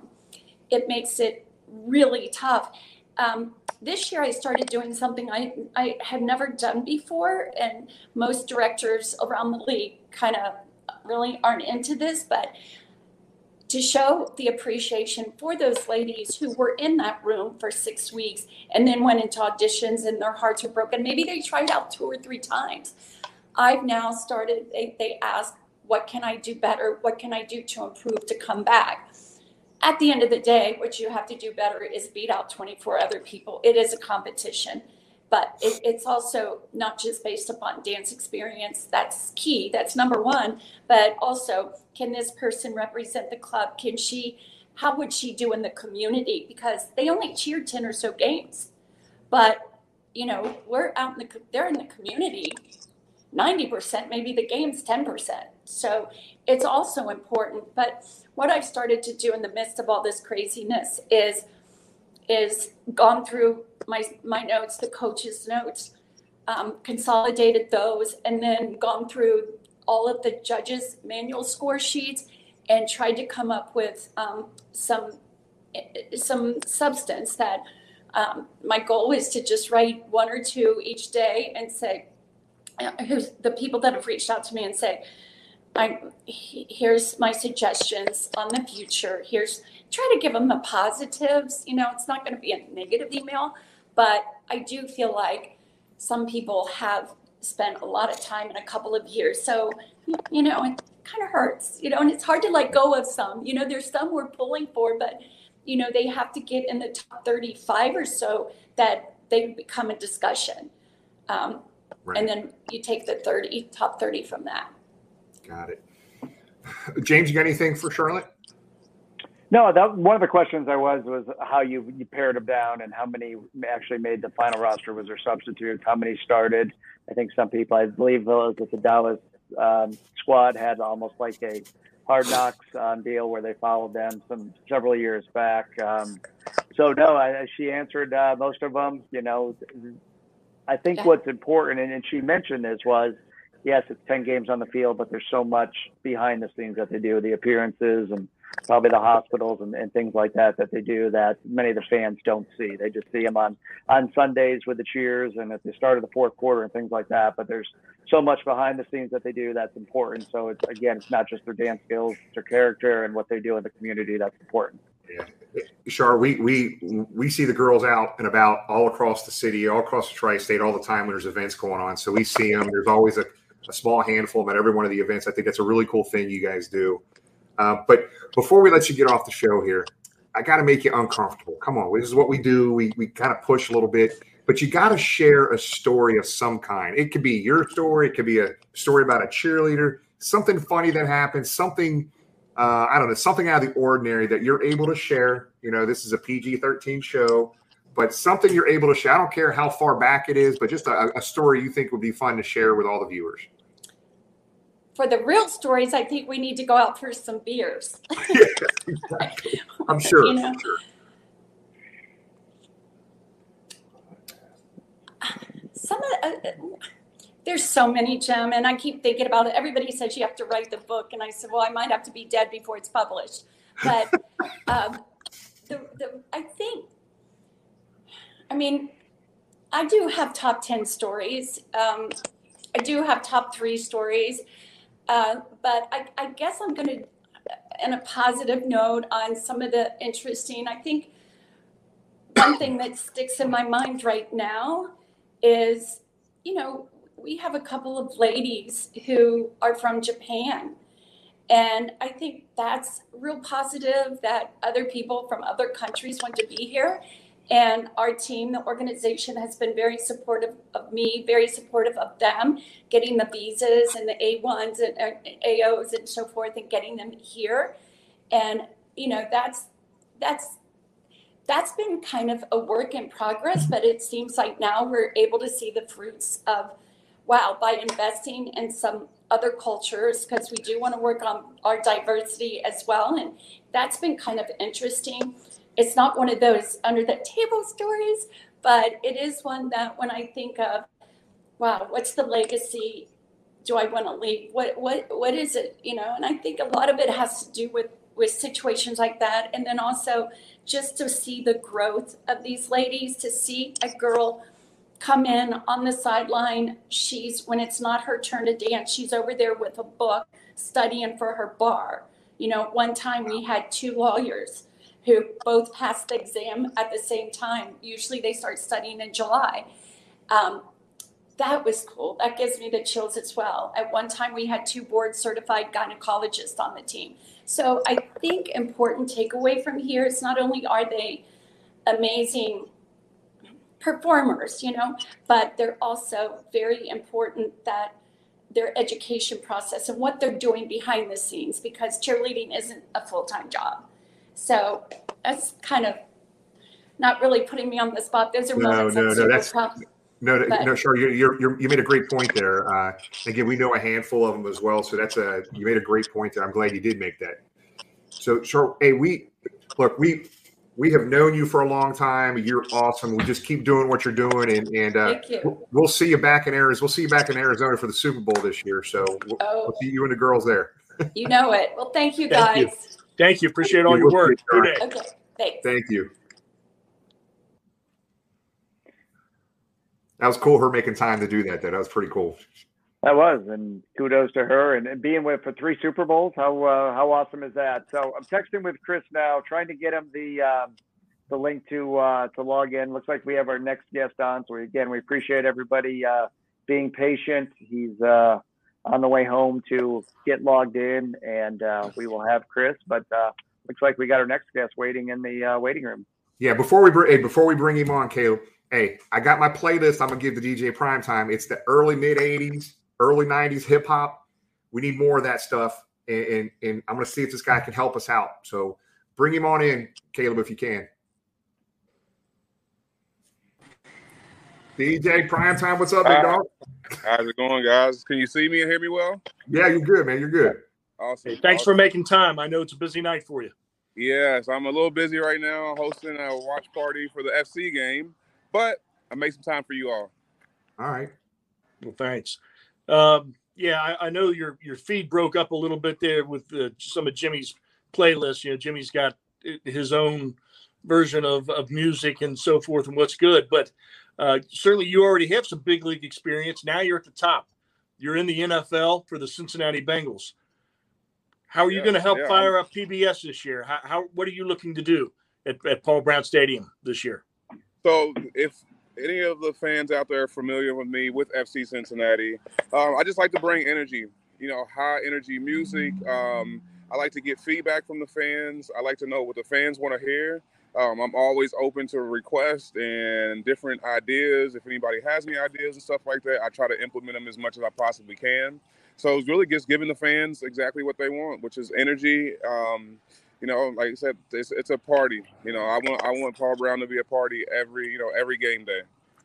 it makes it really tough. This year I started doing something I had never done before, and most directors around the league kind of really aren't into this, but to show the appreciation for those ladies who were in that room for 6 weeks and then went into auditions and their hearts were broken. Maybe they tried out 2 or 3 times. I've now started, they ask, what can I do better? What can I do to improve to come back? At the end of the day, what you have to do better is beat out 24 other people. It is a competition, but it's also not just based upon dance experience. That's key. That's number one. But also, can this person represent the club? How would she do in the community? Because they only cheered 10 or so games, but you know, they're in the community 90%, maybe the game's 10%. So it's also important. But what I've started to do in the midst of all this craziness is gone through my notes, the coaches' notes, consolidated those, and then gone through all of the judges' manual score sheets and tried to come up with some substance that my goal is to just write 1 or 2 each day and say, here's the people that have reached out to me and say, here's my suggestions on the future. Try to give them the positives. You know, it's not going to be a negative email, but I do feel like some people have spent a lot of time in a couple of years. So, you know, it kind of hurts, you know, and it's hard to let go of some. You know, there's some we're pulling for, but, you know, they have to get in the top 35 or so that they become a discussion. Right. And then you take the top 30 from that. Got it. James, you got anything for Charlotte? No, one of the questions was how you pared them down and how many actually made the final roster. Was there substitutes? How many started? I think some people, I believe the Dallas squad had almost like a Hard Knocks deal where they followed them several years back. So no, she answered most of them. You know, I think what's important, and she mentioned this, was yes, it's 10 games on the field, but there's so much behind the scenes that they do, the appearances and probably the hospitals and things like that they do that many of the fans don't see. They just see them on Sundays with the cheers and at the start of the fourth quarter and things like that. But there's so much behind the scenes that they do that's important. So it's not just their dance skills, it's their character and what they do in the community that's important. Yeah. Char, we see the girls out and about all across the city, all across the tri-state all the time when there's events going on. So we see them. There's always a small handful of them at every one of the events. I think that's a really cool thing you guys do. But before we let you get off the show here, I got to make you uncomfortable. Come on. This is what we do. We kind of push a little bit, but you got to share a story of some kind. It could be your story. It could be a story about a cheerleader, something funny that happened, something, I don't know, something out of the ordinary that you're able to share. You know, this is a PG-13 show, but something you're able to share. I don't care how far back it is, but just a story you think would be fun to share with all the viewers. For the real stories, I think we need to go out for some beers. Yeah, exactly. I'm sure. You know? I'm sure. Some of there's so many, Jim, and I keep thinking about it. Everybody says you have to write the book, and I said, well, I might have to be dead before it's published. But I think, I mean, I do have top 10 stories. I do have top 3 stories. But I guess I'm going to, in a positive note, on some of the interesting, I think one thing that sticks in my mind right now is, you know, we have a couple of ladies who are from Japan. And I think that's real positive that other people from other countries want to be here. And our team, the organization, has been very supportive of me, very supportive of them, getting the visas and the A1s and AOs and so forth, and getting them here. And you know, that's been kind of a work in progress, but it seems like now we're able to see the fruits of, wow, by investing in some other cultures, because we do want to work on our diversity as well, and that's been kind of interesting. It's not one of those under the table stories, but it is one that when I think of, wow, what's the legacy do I want to leave? What is it? You know, and I think a lot of it has to do with situations like that. And then also just to see the growth of these ladies, to see a girl come in on the sideline. When it's not her turn to dance, she's over there with a book studying for her bar. You know, one time we had 2 lawyers who both passed the exam at the same time. Usually they start studying in July. That was cool. That gives me the chills as well. At one time we had 2 board certified gynecologists on the team. So I think important takeaway from here is not only are they amazing performers, you know, but they're also very important that their education process and what they're doing behind the scenes, because cheerleading isn't a full-time job. So that's kind of not really putting me on the spot. Those are moments I'm super proud of. No, sure. You made a great point there. Again, we know a handful of them as well. So you made a great point there. I'm glad you did make that. So, sure. Hey, we have known you for a long time. You're awesome. We just keep doing what you're doing, and Thank you. We'll see you back in Arizona. We'll see you back in Arizona for the Super Bowl this year. So we'll see you and the girls there. You know it. Well, thank you guys. Thank you. Appreciate all your work. Good day. Okay. Thanks. Thank you. That was cool, her making time to do that, though. That was pretty cool. That was, and kudos to her, and being with for 3 Super Bowls. How awesome is that? So I'm texting with Chris now, trying to get him the link to log in. Looks like we have our next guest on. So we appreciate everybody being patient. He's on the way home to get logged in, and we will have Chris. But looks like we got our next guest waiting in the waiting room. Yeah, before we bring him on, Caleb. Hey, I got my playlist. I'm gonna give the DJ Primetime. It's the early mid '80s, early '90s hip hop. We need more of that stuff, and I'm gonna see if this guy can help us out. So bring him on in, Caleb, if you can. DJ Primetime, what's up, big dog? How's it going, guys? Can you see me and hear me well? Yeah, you're good, man. You're good. Awesome. Hey, thanks for making time. I know it's a busy night for you. Yes, I'm a little busy right now hosting a watch party for the FC game, but I made some time for you all. All right. Well, thanks. Yeah, I know your feed broke up a little bit there with some of Jimmy's playlists. You know, Jimmy's got his own version of music and so forth and what's good. But certainly you already have some big league experience. Now you're at the top. You're in the NFL for the Cincinnati Bengals. How are you going to help fire up PBS this year? What are you looking to do at Paul Brown Stadium this year? So if any of the fans out there are familiar with me with FC Cincinnati, I just like to bring energy, high energy music. I like to get feedback from the fans. I like to know what the fans want to hear. I'm always open to requests and different ideas. If anybody has any ideas and stuff like that, I try to implement them as much as I possibly can. So it's really just giving the fans exactly what they want, which is energy. You know, like I said, it's a party. You know, I want Paul Brown to be a party every game day.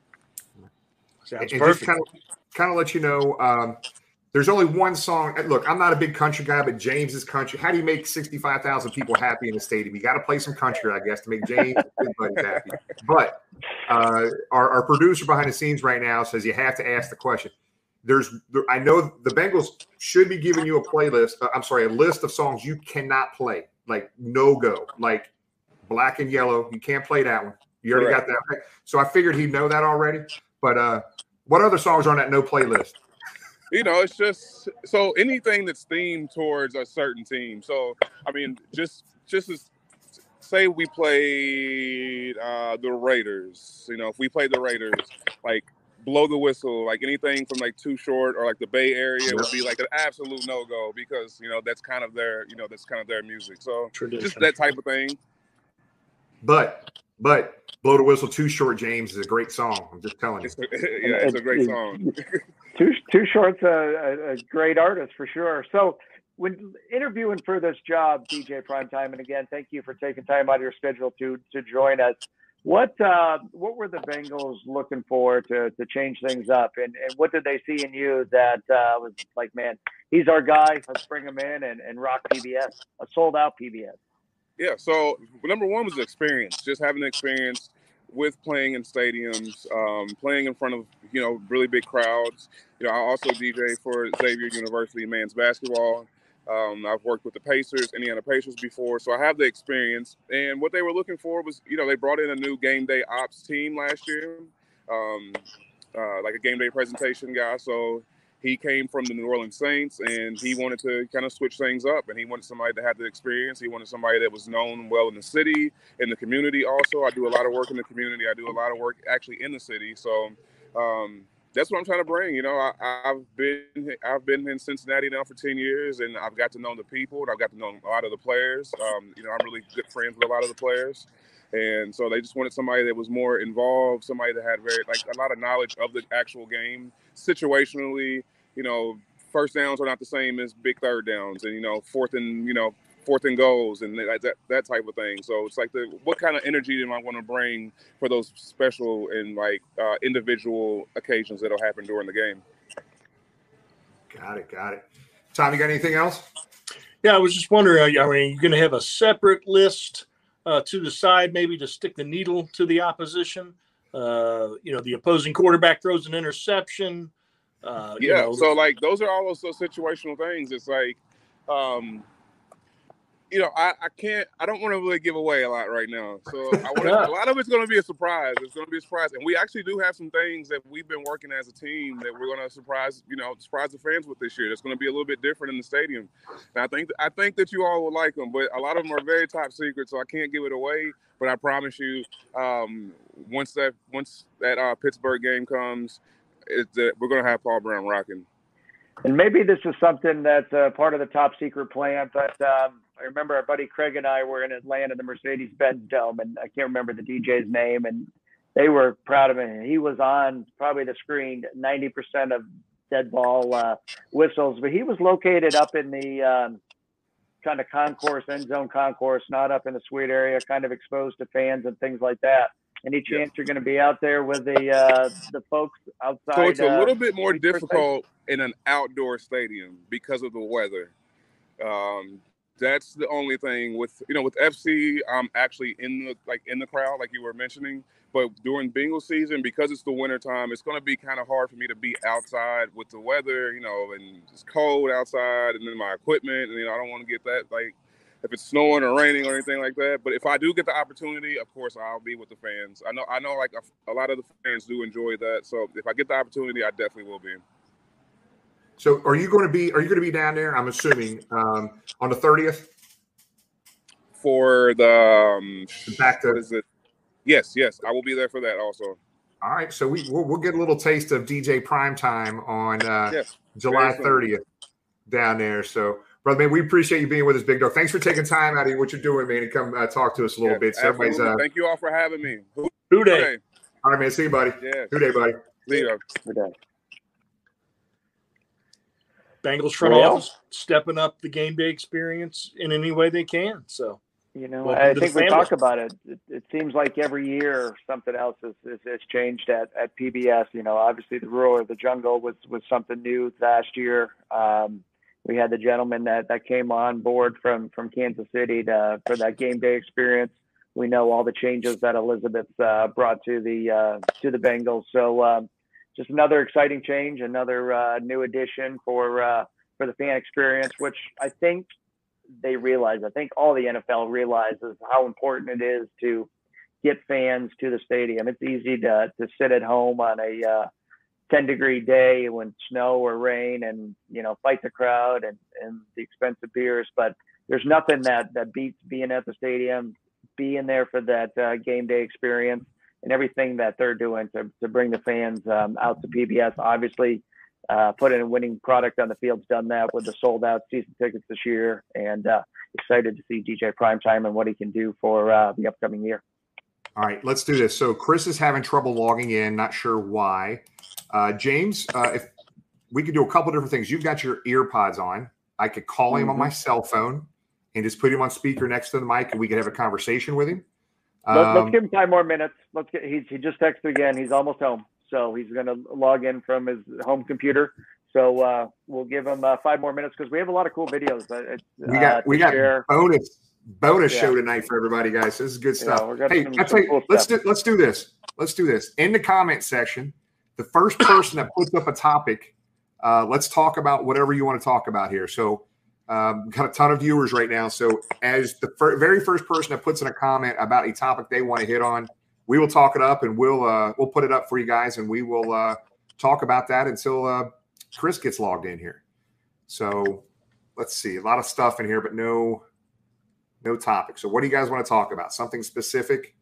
Sounds perfect. Just kind of let you know, there's only one song. Look, I'm not a big country guy, but James is country. How do you make 65,000 people happy in a stadium? You got to play some country, I guess, to make James and everybody happy. But our producer behind the scenes right now says you have to ask the question. I know the Bengals should be giving you a list of songs you cannot play, like no go, like Black and Yellow. You can't play that one. You already got that. So I figured he'd know that already. But what other songs are on that no play list? You know, it's just so anything that's themed towards a certain team. So, I mean, just as, say we played the Raiders. You know, if we played the Raiders, like Blow the Whistle, like anything from like Too Short or like the Bay Area would be like an absolute no-go because, you know, that's kind of their music. So just that type of thing. But Blow the Whistle, Too Short, James, is a great song. I'm just telling you. It's a great song. Too Short's a great artist for sure. So when interviewing for this job, DJ Primetime, and again, thank you for taking time out of your schedule to join us. What were the Bengals looking for to change things up, and what did they see in you that was like, man, he's our guy. Let's bring him in and rock PBS, a sold out PBS. Yeah. So number one was experience, just having the experience with playing in stadiums, playing in front of, you know, really big crowds. You know, I also DJ for Xavier University men's basketball. I've worked with the Pacers, Indiana Pacers before, so I have the experience. And what they were looking for was, you know, they brought in a new game day ops team last year, like a game day presentation guy. So he came from the New Orleans Saints, and he wanted to kind of switch things up. And he wanted somebody that had the experience. He wanted somebody that was known well in the city, in the community. Also, I do a lot of work in the community. I do a lot of work actually in the city. So that's what I'm trying to bring. You know, I've been in Cincinnati now for 10 years, and I've got to know the people, and I've got to know a lot of the players. You know, I'm really good friends with a lot of the players. And so they just wanted somebody that was more involved, somebody that had a lot of knowledge of the actual game, situationally. You know, first downs are not the same as big third downs, and, you know, fourth and goals and that type of thing. So it's like what kind of energy do I want to bring for those special and individual occasions that'll happen during the game. Got it. Tom, you got anything else? Yeah, I was just wondering, I mean, you're going to have a separate list to the side, maybe to stick the needle to the opposition. You know, the opposing quarterback throws an interception. So like those are all those situational things. It's like, you know, I don't want to really give away a lot right now. So a lot of it's going to be a surprise. It's going to be a surprise. And we actually do have some things that we've been working as a team that we're going to surprise the fans with this year. That's going to be a little bit different in the stadium. And I think that you all will like them, but a lot of them are very top secret, so I can't give it away. But I promise you, once that Pittsburgh game comes, we're going to have Paul Brown rocking. And maybe this is something that's part of the top secret plan, but I remember our buddy Craig and I were in Atlanta, the Mercedes-Benz Dome, and I can't remember the DJ's name, and they were proud of him. He was on probably the screen 90% of dead ball whistles, but he was located up in the kind of concourse, end zone concourse, not up in the suite area, kind of exposed to fans and things like that. Any chance you're going to be out there with the folks outside? So it's a little bit more difficult in an outdoor stadium because of the weather. That's the only thing with FC. I'm actually in the crowd, like you were mentioning. But during Bengals season, because it's the winter time, it's going to be kind of hard for me to be outside with the weather, you know, and it's cold outside, and then my equipment, and I don't want to get that if it's snowing or raining or anything like that. But if I do get the opportunity, of course, I'll be with the fans. I know like a lot of the fans do enjoy that. So if I get the opportunity, I definitely will be. So are you going to be down there, I'm assuming, on the 30th? For the back to, what is it? Yes, I will be there for that also. All right, so we'll get a little taste of DJ Primetime on July 30th down there. So Brother, man, we appreciate you being with us, Big Dog. Thanks for taking time out of what you're doing, man, and come talk to us a little bit. So everybody's thank you all for having me. Who day? All right, man. See you, buddy. Yeah. Who day, buddy. See you. Good day. Bengals front office stepping up the game day experience in any way they can. So, I think we talk about it. It seems like every year something else has changed at PBS. Obviously the Roar of the Jungle was something new last year. We had the gentleman that came on board from Kansas City for that game day experience. We know all the changes that Elizabeth brought to the Bengals. So just another exciting change, another new addition for the fan experience, which I think they realize. I think all the NFL realizes how important it is to get fans to the stadium. It's easy to sit at home on a 10-degree day when snow or rain and, fight the crowd and the expensive beers. But there's nothing that beats being at the stadium, being there for that game day experience and everything that they're doing to bring the fans out to PBS. Obviously, putting a winning product on the field's done that with the sold-out season tickets this year, and excited to see DJ Primetime and what he can do for the upcoming year. All right, let's do this. So Chris is having trouble logging in, not sure why. James, if we could do a couple different things. You've got your ear pods on. I could call him on my cell phone and just put him on speaker next to the mic, and we could have a conversation with him. Let's give him 5 more minutes. He just texted again. He's almost home, so he's going to log in from his home computer. So we'll give him 5 more minutes because we have a lot of cool videos. We got bonus show tonight for everybody, guys. This is good stuff. Hey, let's do this. Let's do this in the comment section. The first person that puts up a topic, let's talk about whatever you want to talk about here. So. Got a ton of viewers right now. So as the very first person that puts in a comment about a topic they want to hit on, we will talk it up and we'll put it up for you guys, and we will talk about that until Chris gets logged in here. So let's see, a lot of stuff in here, but no topic. So what do you guys want to talk about? Something specific?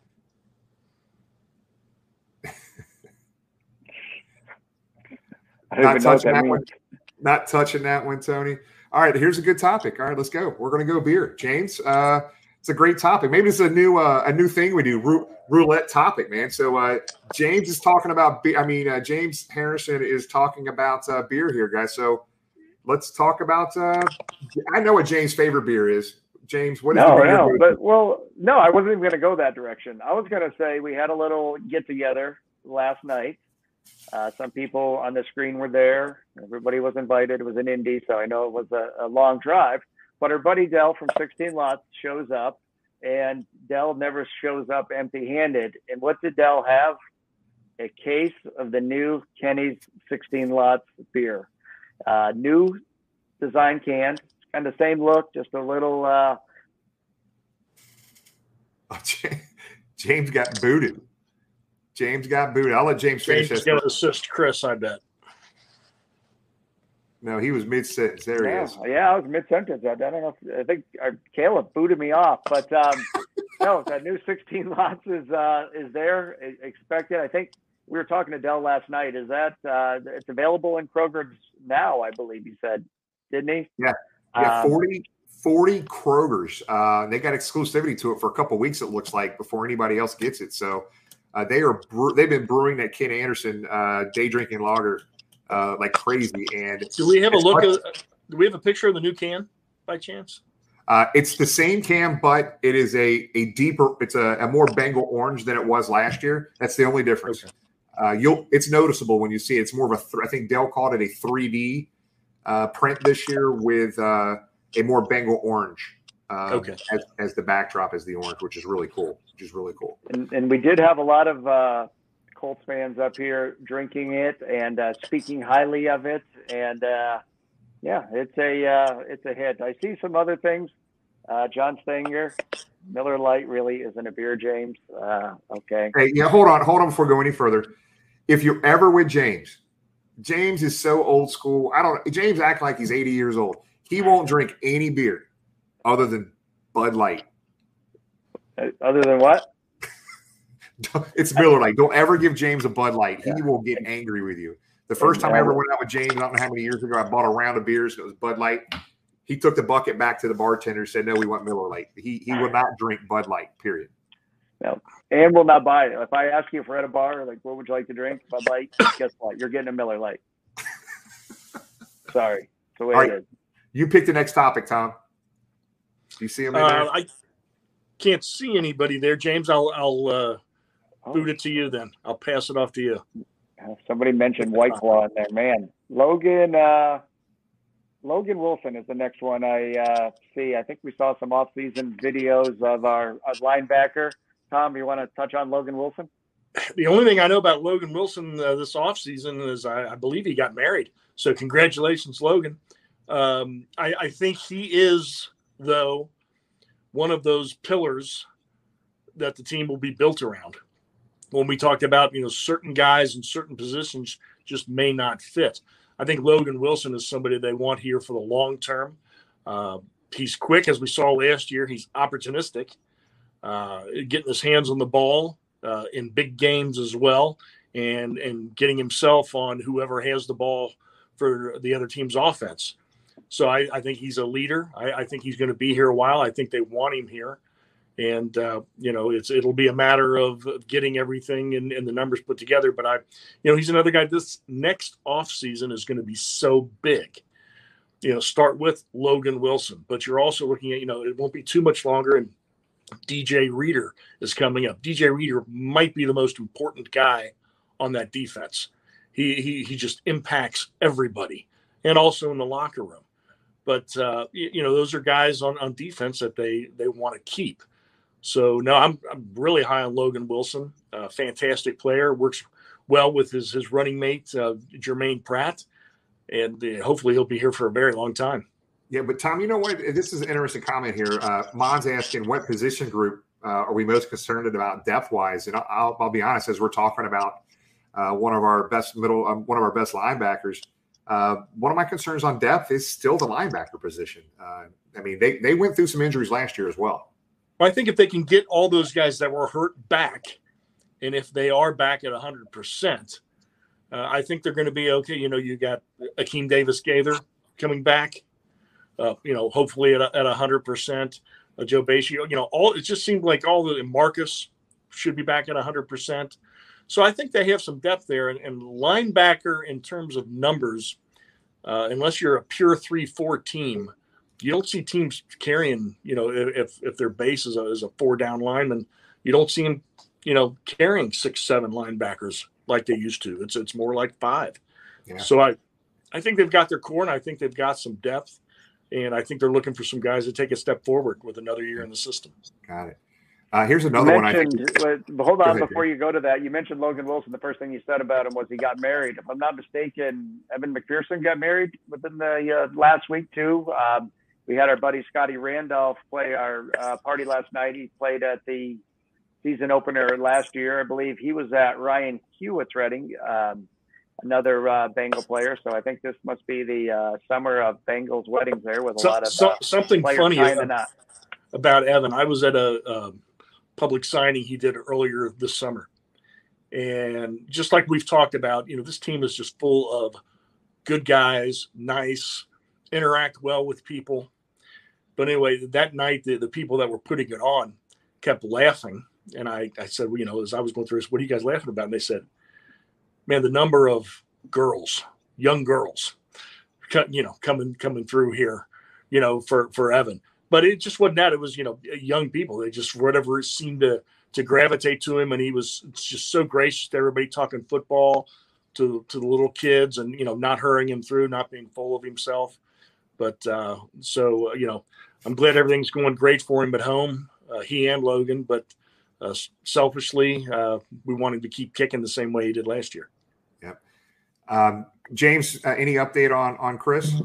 Not touching that one, Tony. All right, here's a good topic. All right, let's go. We're going to go beer. James, it's a great topic. Maybe it's a new thing we do, roulette topic, man. So James is talking about beer. James Harrison is talking about beer here, guys. So let's talk about I know what James' favorite beer is. James, what is the beer? I wasn't even going to go that direction. I was going to say we had a little get-together last night. Some people on the screen were there. Everybody was invited. It was in Indy, so I know it was a long drive. But our buddy Dell from 16 Lots shows up, and Dell never shows up empty-handed. And what did Dell have? A case of the new Kenny's 16 Lots beer. New design can, kind of same look, just a little. James got booted. I'll let James finish this. James got to assist Chris, I bet. No, he was mid-sentence. There he is. Yeah, I was mid-sentence. I don't know. I think Caleb booted me off. But, no, that new 16 Lots is there, expected. I think we were talking to Dell last night. Is that it's available in Kroger's now, I believe he said. Didn't he? Yeah, 40 Kroger's. They got exclusivity to it for a couple of weeks, it looks like, before anybody else gets it. So they've been brewing that Ken Anderson day drinking lager like crazy. And do we have do we have a picture of the new can by chance? It's the same can, but it is a deeper. It's a more Bengal orange than it was last year. That's the only difference. Okay. It's noticeable when you see it. It's more of I think Dell called it a 3D print this year with a more Bengal orange. As the backdrop is the orange, which is really cool. And we did have a lot of Colts fans up here drinking it and speaking highly of it. And it's a hit. I see some other things. John Stanger, Miller Lite really isn't a beer, James. Okay. Hey, yeah, hold on before we go any further. If you're ever with James is so old school. James act like he's 80 years old. He won't drink any beer other than Bud Light. Other than what? It's Miller Lite. Don't ever give James a Bud Light. He will get angry with you. The first time I ever went out with James, I don't know how many years ago, I bought a round of beers. It was Bud Light. He took the bucket back to the bartender, said, "No, we want Miller Lite." He will not drink Bud Light. Period. No, and will not buy it. If I ask you if we're at a bar, like, what would you like to drink? Bud Light. Guess what? You're getting a Miller Lite. Sorry, it's the way it is. You pick the next topic, Tom. Do you see him in there? I can't see anybody there, James. I'll boot it to you then. I'll pass it off to you. Somebody mentioned White Claw in there. Man, Logan Wilson is the next one I see. I think we saw some off-season videos of our linebacker. Tom, you want to touch on Logan Wilson? The only thing I know about Logan Wilson this offseason is I believe he got married. So congratulations, Logan. I think he is, though, one of those pillars that the team will be built around. When we talked about, certain guys in certain positions just may not fit. I think Logan Wilson is somebody they want here for the long term. He's quick, as we saw last year. He's opportunistic, getting his hands on the ball in big games as well, and getting himself on whoever has the ball for the other team's offense. So I think he's a leader. I think he's going to be here a while. I think they want him here. And, it'll be a matter of getting everything and the numbers put together. But he's another guy. This next offseason is going to be so big. Start with Logan Wilson, but you're also looking at, it won't be too much longer. And DJ Reader is coming up. DJ Reader might be the most important guy on that defense. He just impacts everybody, and also in the locker room. But, those are guys on defense that they want to keep. So, no, I'm really high on Logan Wilson. Fantastic player, works well with his running mate, Jermaine Pratt, and hopefully he'll be here for a very long time. Yeah, but Tom, you know what? This is an interesting comment here. Mon's asking, what position group are we most concerned about depth-wise? And I'll be honest, as we're talking about one of our best linebackers, one of my concerns on depth is still the linebacker position. They went through some injuries last year as well. I think if they can get all those guys that were hurt back, and if they are back at 100%, I think they're going to be okay. You got Akeem Davis-Gaither coming back, hopefully at 100%. Joe Basio, it just seemed like Marcus should be back at 100%. So I think they have some depth there. And linebacker, in terms of numbers, unless you're a pure 3-4 team, you don't see teams carrying, if their base is a 4-down lineman, you don't see them, carrying 6-7 linebackers like they used to. It's more like 5. Yeah. So I think they've got their core, and I think they've got some depth, and I think they're looking for some guys to take a step forward with another year in the system. Got it. Here's another one. Hold on, before you go to that, you mentioned Logan Wilson. The first thing you said about him was he got married. If I'm not mistaken, Evan McPherson got married within the last week too. We had our buddy Scotty Randolph play our party last night. He played at the season opener last year. I believe he was at Ryan Hewitt's wedding, another Bengal player. So I think this must be the summer of Bengals weddings there with a lot of something funny about Evan. I was at a public signing he did earlier this summer. And just like we've talked about, this team is just full of good guys, nice, interact well with people. But anyway, that night, the people that were putting it on kept laughing. And I said, as I was going through this, what are you guys laughing about? And they said, man, the number of girls, young girls, coming through here, for Evan. But it just wasn't that. It was, young people. They just, whatever, seemed to gravitate to him. And he was just so gracious to everybody, talking football to the little kids, and, not hurrying him through, not being full of himself. But I'm glad everything's going great for him at home, he and Logan. But selfishly, we want him to keep kicking the same way he did last year. Yep. James, any update on Chris?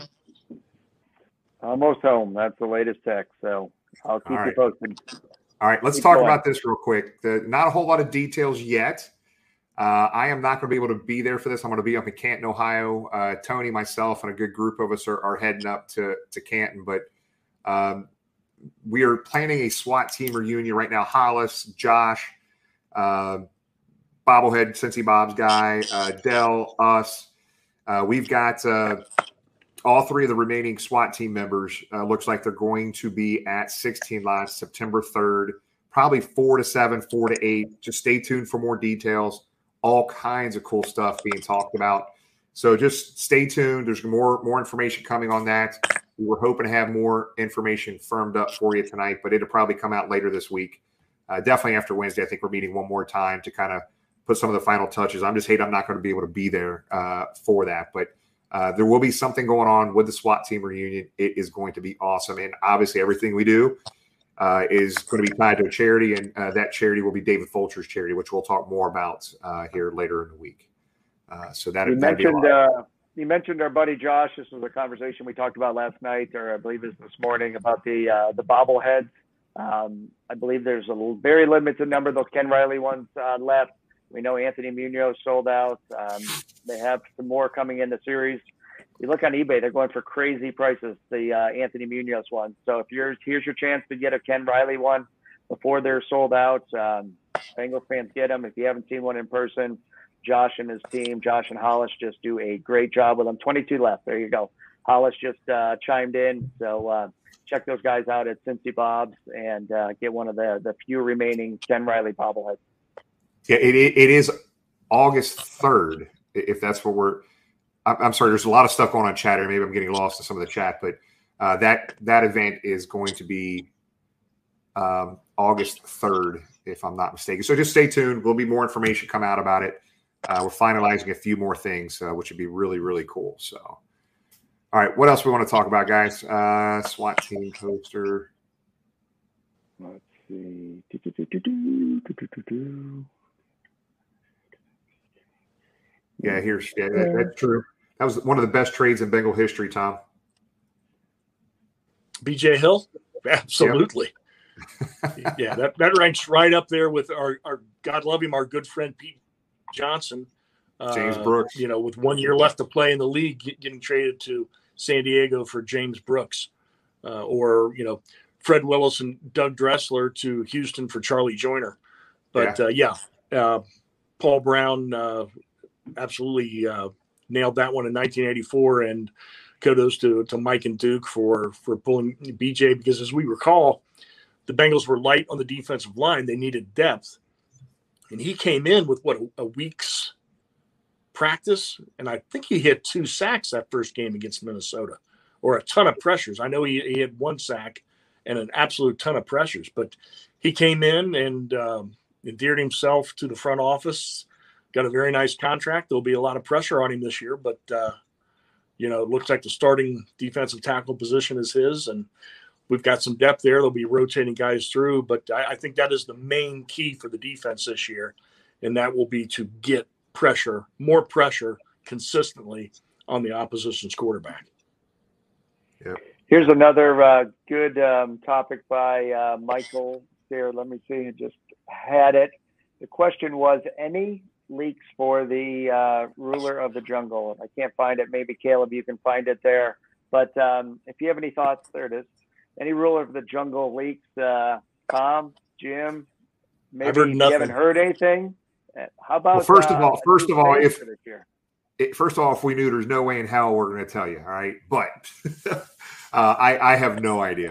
Almost home. That's the latest text. So I'll keep you posted. All right. Let's talk about this real quick. Not a whole lot of details yet. I am not going to be able to be there for this. I'm going to be up in Canton, Ohio. Tony, myself, and a good group of us are heading up to Canton. But we are planning a SWAT team reunion right now. Hollis, Josh, Bobblehead, Cincy Bob's guy, Dell, us. We've got all three of the remaining SWAT team members looks like they're going to be at 16 Live September 3rd, probably 4 to 7, 4 to 8. Just stay tuned for more details. All kinds of cool stuff being talked about. So just stay tuned. There's more information coming on that. We were hoping to have more information firmed up for you tonight, but it'll probably come out later this week. Definitely after Wednesday. I think we're meeting one more time to kind of put some of the final touches. I'm not going to be able to be there for that, but there will be something going on with the SWAT team reunion. It is going to be awesome. And obviously everything we do is going to be tied to a charity, and that charity will be David Fulcher's charity, which we'll talk more about here later in the week. So that you mentioned our buddy Josh. This was a conversation we talked about last night, or I believe it was this morning, about the bobbleheads. I believe there's a very limited number of those Ken Riley ones left. We know Anthony Munoz sold out. They have some more coming in the series. You look on eBay, they're going for crazy prices, the Anthony Munoz one. So here's your chance to get a Ken Riley one before they're sold out. Bengals fans, get them. If you haven't seen one in person, Josh and his team, Josh and Hollis, just do a great job with them. 22 left. There you go. Hollis just chimed in. So check those guys out at Cincy Bob's and get one of the few remaining Ken Riley bobbleheads. Yeah, it is August 3rd, if that's what we're – I'm sorry, there's a lot of stuff going on in chat here. Maybe I'm getting lost in some of the chat, but that event is going to be August 3rd, if I'm not mistaken. So just stay tuned. There'll be more information come out about it. We're finalizing a few more things, which would be really, really cool. So, all right, what else we want to talk about, guys? SWAT team poster. Let's see. Yeah, that's true. That was one of the best trades in Bengal history, Tom. BJ Hill? Absolutely. Yep. Yeah, that ranks right up there with our God love him, our good friend Pete Johnson. James Brooks. With 1 year left to play in the league, getting traded to San Diego for James Brooks. Or Fred Willis and Doug Dressler to Houston for Charlie Joyner. But, Paul Brown absolutely nailed that one in 1984, and kudos to Mike and Duke for pulling BJ, because as we recall, the Bengals were light on the defensive line. They needed depth, and he came in with a week's practice, and I think he hit 2 sacks that first game against Minnesota, or a ton of pressures. I know he had 1 sack and an absolute ton of pressures, but he came in and endeared himself to the front office. Got a very nice contract. There'll be a lot of pressure on him this year, but it looks like the starting defensive tackle position is his, and we've got some depth there. They'll be rotating guys through, but I think that is the main key for the defense this year, and that will be to get more pressure consistently on the opposition's quarterback. Yep. Here's another good topic by Michael there. Let me see. I just had it. The question was, any leaks for the ruler of the jungle? I can't find it. Maybe Caleb, you can find it there. But if you have any thoughts, there it is. Any ruler of the jungle leaks? Tom, Jim, maybe you haven't heard anything. How about? Well, first of all, if we knew, there's no way in hell we're going to tell you. All right, but I have no idea.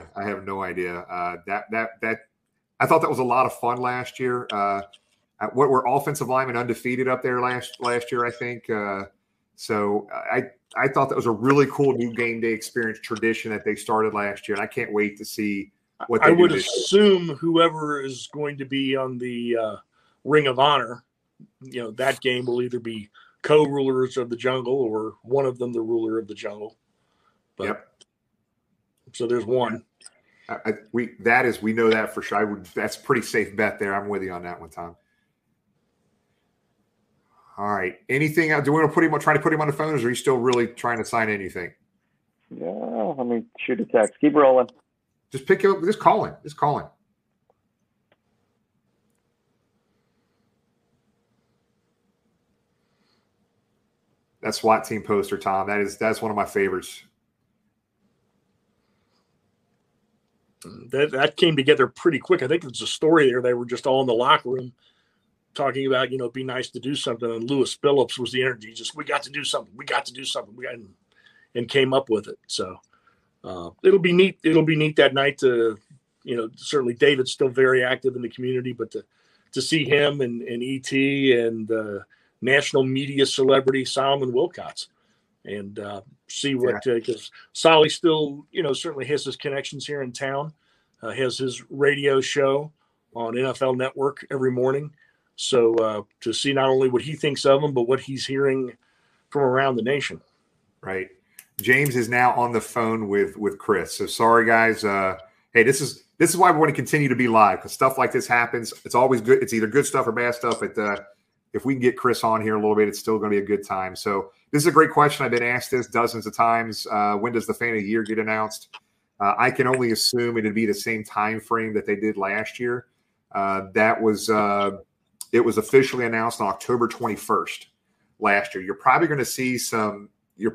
That I thought that was a lot of fun last year. What were offensive linemen undefeated up there last year, I think. So I thought that was a really cool new game day experience tradition that they started last year, and I can't wait to see what they do. I would assume whoever is going to be on the Ring of Honor, that game will either be co-rulers of the jungle or one of them the ruler of the jungle. But, yep. So there's one. We know that for sure. That's a pretty safe bet there. I'm with you on that one, Tom. All right. Anything else? Do we want to try to put him on the phone, or are you still really trying to sign anything? Yeah, let me shoot a text. Keep rolling. Just pick up. Just call him. That SWAT team poster, Tom. That's one of my favorites. That came together pretty quick. I think there's a story there. They were just all in the locker room talking about, it'd be nice to do something. And Lewis Phillips was the energy. Just, we got to do something. And and came up with it. So it'll be neat. It'll be neat that night to, certainly David's still very active in the community, but to see him and ET and national media celebrity Solomon Wilcots and see what, because Solly still, certainly has his connections here in town, has his radio show on NFL Network every morning. So to see not only what he thinks of him, but what he's hearing from around the nation. Right. James is now on the phone with Chris. So sorry, guys. Hey, this is why we want to continue to be live, because stuff like this happens. It's always good. It's either good stuff or bad stuff. But if we can get Chris on here a little bit, it's still going to be a good time. So this is a great question. I've been asked this dozens of times. When does the Fan of the Year get announced? I can only assume it'd be the same time frame that they did last year. It was officially announced on October 21st last year. You're probably going to see some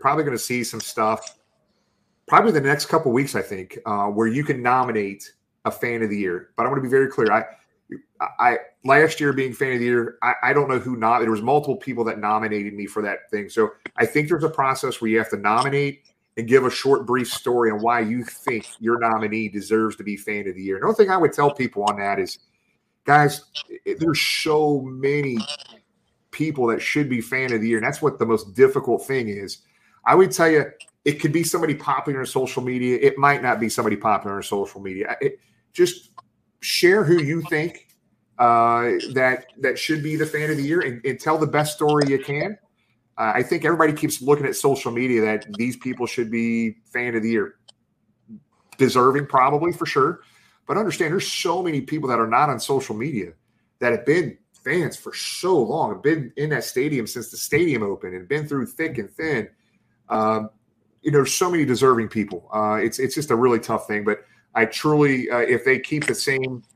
stuff probably the next couple of weeks, I think, where you can nominate a Fan of the Year. But I want to be very clear. I last year being Fan of the Year, I don't know who nominated. There was multiple people that nominated me for that thing. So I think there's a process where you have to nominate and give a short, brief story on why you think your nominee deserves to be Fan of the Year. Another thing I would tell people on that is, guys, there's so many people that should be Fan of the Year, and that's what the most difficult thing is. I would tell you, it could be somebody popular on social media. It might not be somebody popular on social media. Just share who you think that should be the Fan of the Year, and tell the best story you can. I think everybody keeps looking at social media that these people should be Fan of the Year. Deserving, probably, for sure. But understand, there's so many people that are not on social media that have been fans for so long, have been in that stadium since the stadium opened and been through thick and thin. There's so many deserving people. It's just a really tough thing. But I truly, if they keep the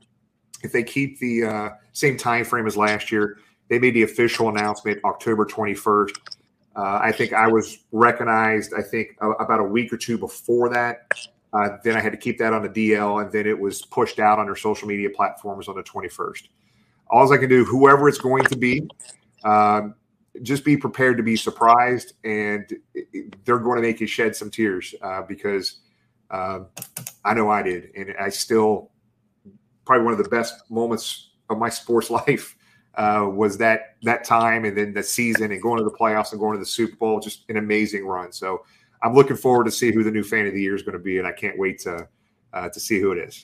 same time frame as last year, they made the official announcement October 21st. I think I was recognized, about a week or two before that. Then I had to keep that on the DL, and then it was pushed out on their social media platforms on the 21st. All I can do, whoever it's going to be, just be prepared to be surprised, and they're going to make you shed some tears because I know I did. And I still, probably one of the best moments of my sports life was that time, and then the season, and going to the playoffs and going to the Super Bowl. Just an amazing run. So I'm looking forward to see who the new Fan of the Year is going to be, and I can't wait to see who it is.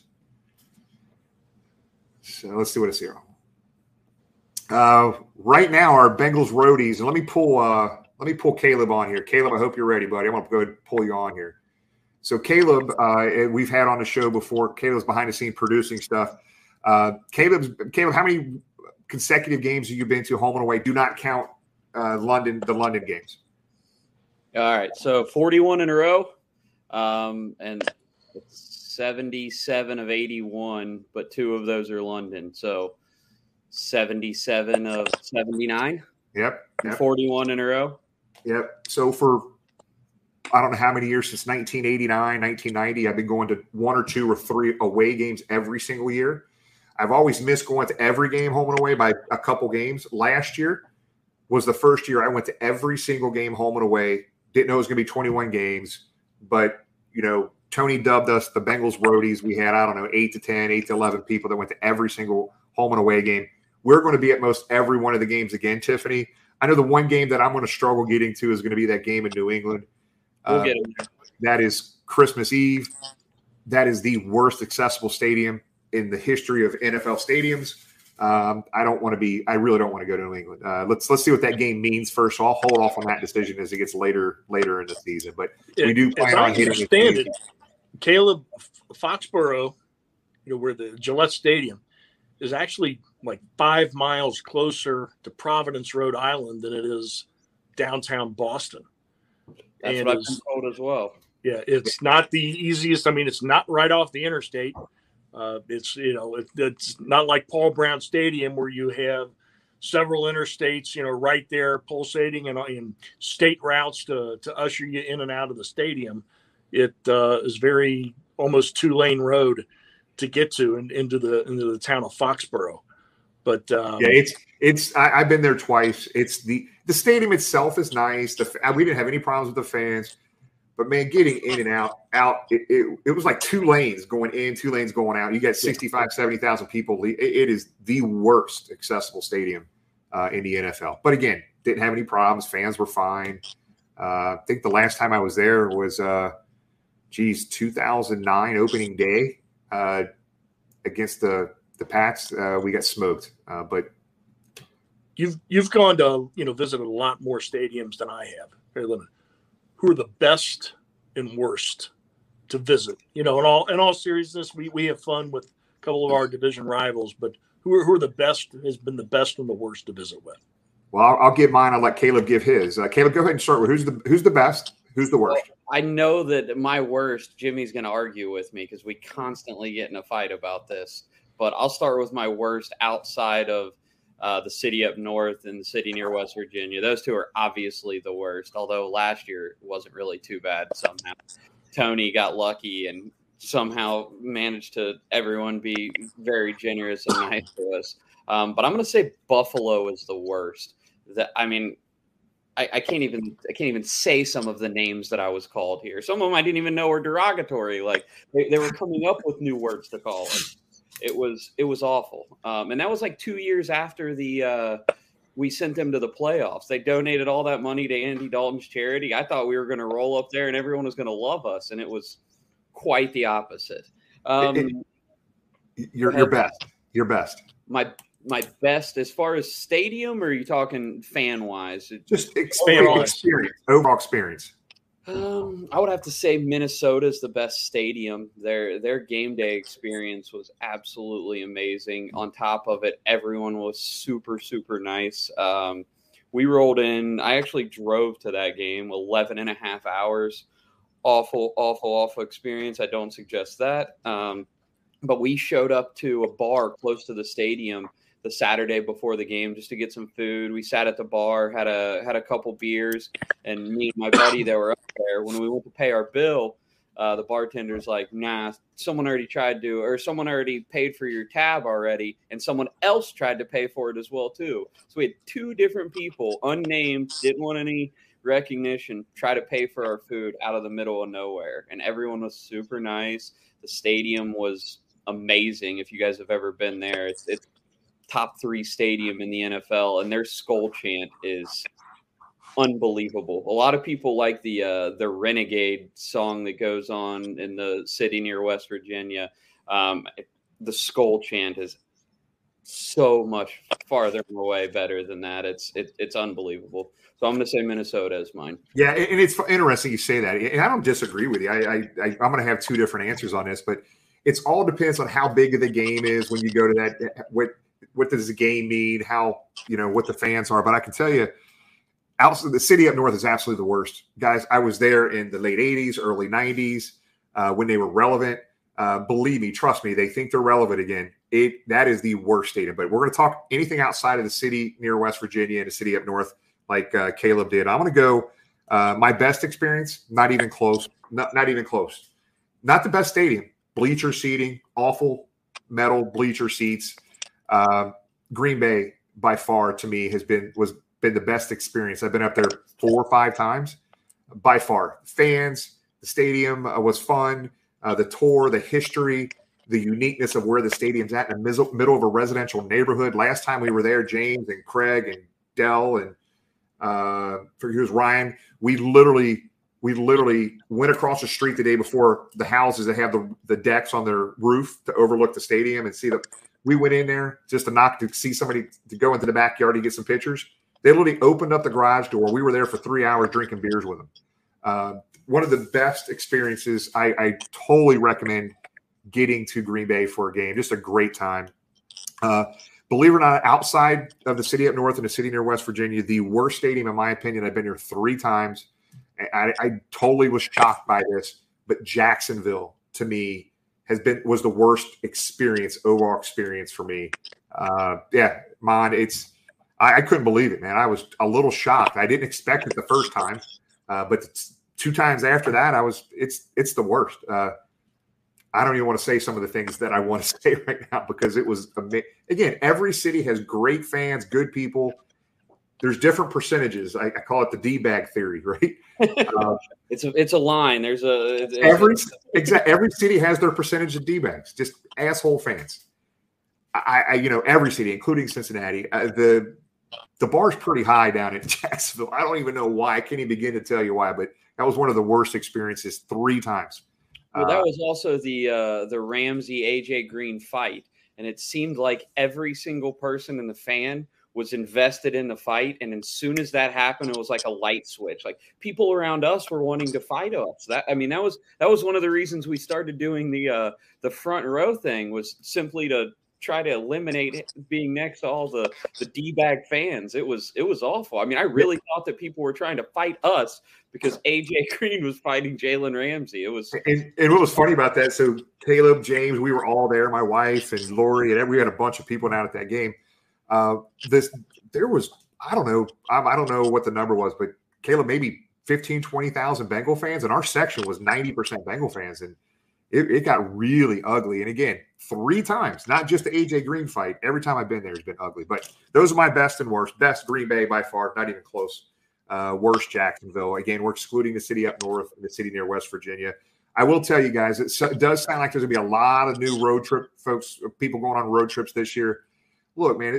So let's see what it's here. Right now, our Bengals roadies, and let me pull Caleb on here. Caleb, I hope you're ready, buddy. I'm going to go ahead and pull you on here. So Caleb, we've had on the show before. Caleb's behind the scene producing stuff. Caleb, how many consecutive games have you been to home and away? Do not count the London games. All right, so 41 in a row, and 77 of 81, but 2 of those are London. So 77 of 79. Yep. 41 in a row. Yep. So for I don't know how many years, since 1989, 1990, I've been going to 1 or 2 or 3 away games every single year. I've always missed going to every game home and away by a couple games. Last year was the first year I went to every single game home and away. Didn't know it was going to be 21 games, but, Tony dubbed us the Bengals roadies. We had, 8 to 10, 8 to 11 people that went to every single home and away game. We're going to be at most every one of the games again, Tiffany. I know the one game that I'm going to struggle getting to is going to be that game in New England. We'll get it. That is Christmas Eve. That is the worst accessible stadium in the history of NFL stadiums. I really don't want to go to New England. Let's see what that game means first. So I'll hold off on that decision as it gets later in the season. But we do plan on hitting it. Caleb, Foxborough, where the Gillette Stadium is actually like 5 miles closer to Providence, Rhode Island than it is downtown Boston. That's what I've been told as well. Yeah, it's not the easiest. I mean, it's not right off the interstate. It's not like Paul Brown Stadium where you have several interstates, right there pulsating and state routes to usher you in and out of the stadium. It is very almost 2-lane road to get to and into the town of Foxborough. But I've been there twice. It's the stadium itself is nice. We didn't have any problems with the fans. But man, getting in and out, it was like 2 lanes going in, 2 lanes going out. You got 65, 70,000 people. It is the worst accessible stadium in the NFL. But again, didn't have any problems. Fans were fine. I think the last time I was there was, 2009 opening day against the Pats. We got smoked. But you've gone to visited a lot more stadiums than I have. Who are the best and worst to visit? In all seriousness, we have fun with a couple of our division rivals, but who are the best, has been the best and the worst to visit with? Well, I'll give mine. I'll let Caleb give his. Caleb, go ahead and start with who's the best, who's the worst. I know that my worst, Jimmy's going to argue with me because we constantly get in a fight about this. But I'll start with my worst outside of the city up north and the city near West Virginia. Those two are obviously the worst, although last year it wasn't really too bad somehow. Tony got lucky and somehow managed to everyone be very generous and nice to us. But I'm going to say Buffalo is the worst. I can't even say some of the names that I was called here. Some of them I didn't even know were derogatory. Like they were coming up with new words to call us. It was awful. And that was like 2 years after we sent them to the playoffs. They donated all that money to Andy Dalton's charity. I thought we were going to roll up there and everyone was going to love us. And it was quite the opposite. Your best. Your best. My best as far as stadium, or are you talking fan wise? Just experience. Overall experience. I would have to say Minnesota is the best stadium. Their game day experience was absolutely amazing. On top of it, everyone was super, super nice. We rolled in. I actually drove to that game 11 and a half hours. Awful experience. I don't suggest that. But we showed up to a bar close to the stadium the Saturday before the game just to get some food. We sat at the bar, had a couple beers, and me and my buddy that were up there, when we went to pay our bill, the bartender's like, nah, someone already paid for your tab already, and someone else tried to pay for it as well too. So we had 2 different people, unnamed, didn't want any recognition, try to pay for our food out of the middle of nowhere. And everyone was super nice. The stadium was amazing. If you guys have ever been there, it's top 3 stadium in the NFL, and their skull chant is unbelievable. A lot of people like the Renegade song that goes on in the city near West Virginia. The skull chant is so much farther away better than that. It's unbelievable. So I'm going to say Minnesota is mine. Yeah, and it's interesting you say that, and I don't disagree with you. I'm going to have 2 different answers on this, but it's all depends on how big of the game is when you go to that. What does the game mean? How, what the fans are. But I can tell you, the city up north is absolutely the worst. Guys, I was there in the late 80s, early 90s when they were relevant. Believe me, trust me, they think they're relevant again. That is the worst stadium. But we're going to talk anything outside of the city near West Virginia and the city up north like Caleb did. I'm going to go my best experience, not even close. Not even close. Not the best stadium. Bleacher seating, awful metal bleacher seats. Green Bay by far to me has been the best experience. I've been up there 4 or 5 times by far. Fans, the stadium was fun. The tour, the history, the uniqueness of where the stadium's at in the middle of a residential neighborhood. Last time we were there, James and Craig and Dell and here's Ryan. We literally went across the street the day before the houses that have the decks on their roof to overlook the stadium and see we went in there just to see somebody to go into the backyard to get some pictures. They literally opened up the garage door. We were there for 3 hours drinking beers with them. One of the best experiences. I totally recommend getting to Green Bay for a game. Just a great time. Believe it or not, outside of the city up north and the city near West Virginia, the worst stadium, in my opinion, I've been here 3 times. I totally was shocked by this, but Jacksonville to me was the worst overall experience for me. I couldn't believe it, man. I was a little shocked. I didn't expect it the first time, but 2 times after that, it's the worst. I don't even want to say some of the things that I want to say right now because it was amazing. Again, every city has great fans, good people. there's different percentages. I call it the D-bag theory, right? It's a line. There's every city has their percentage of D-bags, just asshole fans. Every city, including Cincinnati, the bar's pretty high down in Jacksonville. I don't even know why. I can't even begin to tell you why, but that was one of the worst experiences 3 times. Well, that was also the Ramsey AJ Green fight, and it seemed like every single person in the fan was invested in the fight, and as soon as that happened, it was like a light switch. Like people around us were wanting to fight us. That was one of the reasons we started doing the front row thing, was simply to try to eliminate being next to all the D-bag fans. It was awful. I mean, I really thought that people were trying to fight us because AJ Green was fighting Jalen Ramsey. It was, and what was funny about that? So Caleb, James, we were all there. My wife and Lori, and we had a bunch of people out at that game. There was, I don't know what the number was, but Caleb, maybe 15, 20,000 Bengal fans, and our section was 90% Bengal fans, and it got really ugly. And again, 3 times, not just the AJ Green fight. Every time I've been there, it's been ugly. But those are my best and worst. Best Green Bay by far, not even close. Worst Jacksonville. Again, we're excluding the city up north and the city near West Virginia. I will tell you guys, it does sound like there's going to be a lot of new road trip folks, people going on road trips this year. Look, man,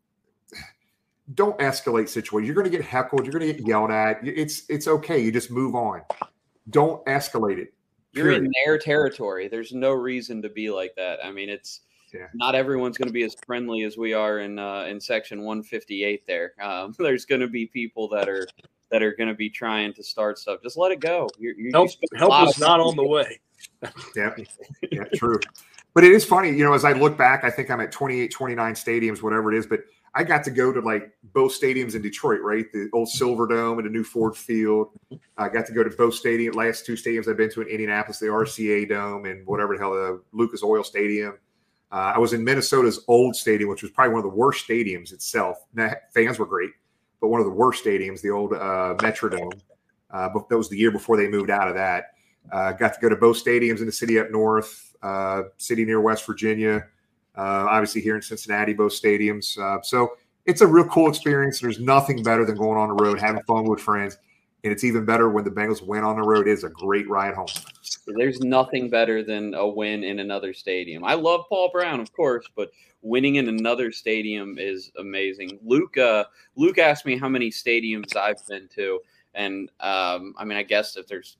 don't escalate situations. You're going to get heckled. You're going to get yelled at. It's okay. You just move on. Don't escalate it. You're in their territory. There's no reason to be like that. I mean, not everyone's going to be as friendly as we are in section 158 there. There's going to be people that are going to be trying to start stuff. Just let it go. Help is not on the way. Yeah, true. But it is funny, as I look back, I think I'm at 28, 29 stadiums, whatever it is, but I got to go to like both stadiums in Detroit, right? The old Silver Dome and the new Ford Field. I got to go to both last 2 stadiums I've been to in Indianapolis, the RCA Dome and whatever the hell, the Lucas Oil Stadium. I was in Minnesota's old stadium, which was probably one of the worst stadiums itself. Fans were great, but one of the worst stadiums, the old Metrodome. But that was the year before they moved out of that. Got to go to both stadiums in the city up north, city near West Virginia. Obviously here in Cincinnati, both stadiums. So it's a real cool experience. There's nothing better than going on the road, having fun with friends. And it's even better when the Bengals win on the road. It is a great ride home. There's nothing better than a win in another stadium. I love Paul Brown, of course, but winning in another stadium is amazing. Luke asked me how many stadiums I've been to. And I guess if there's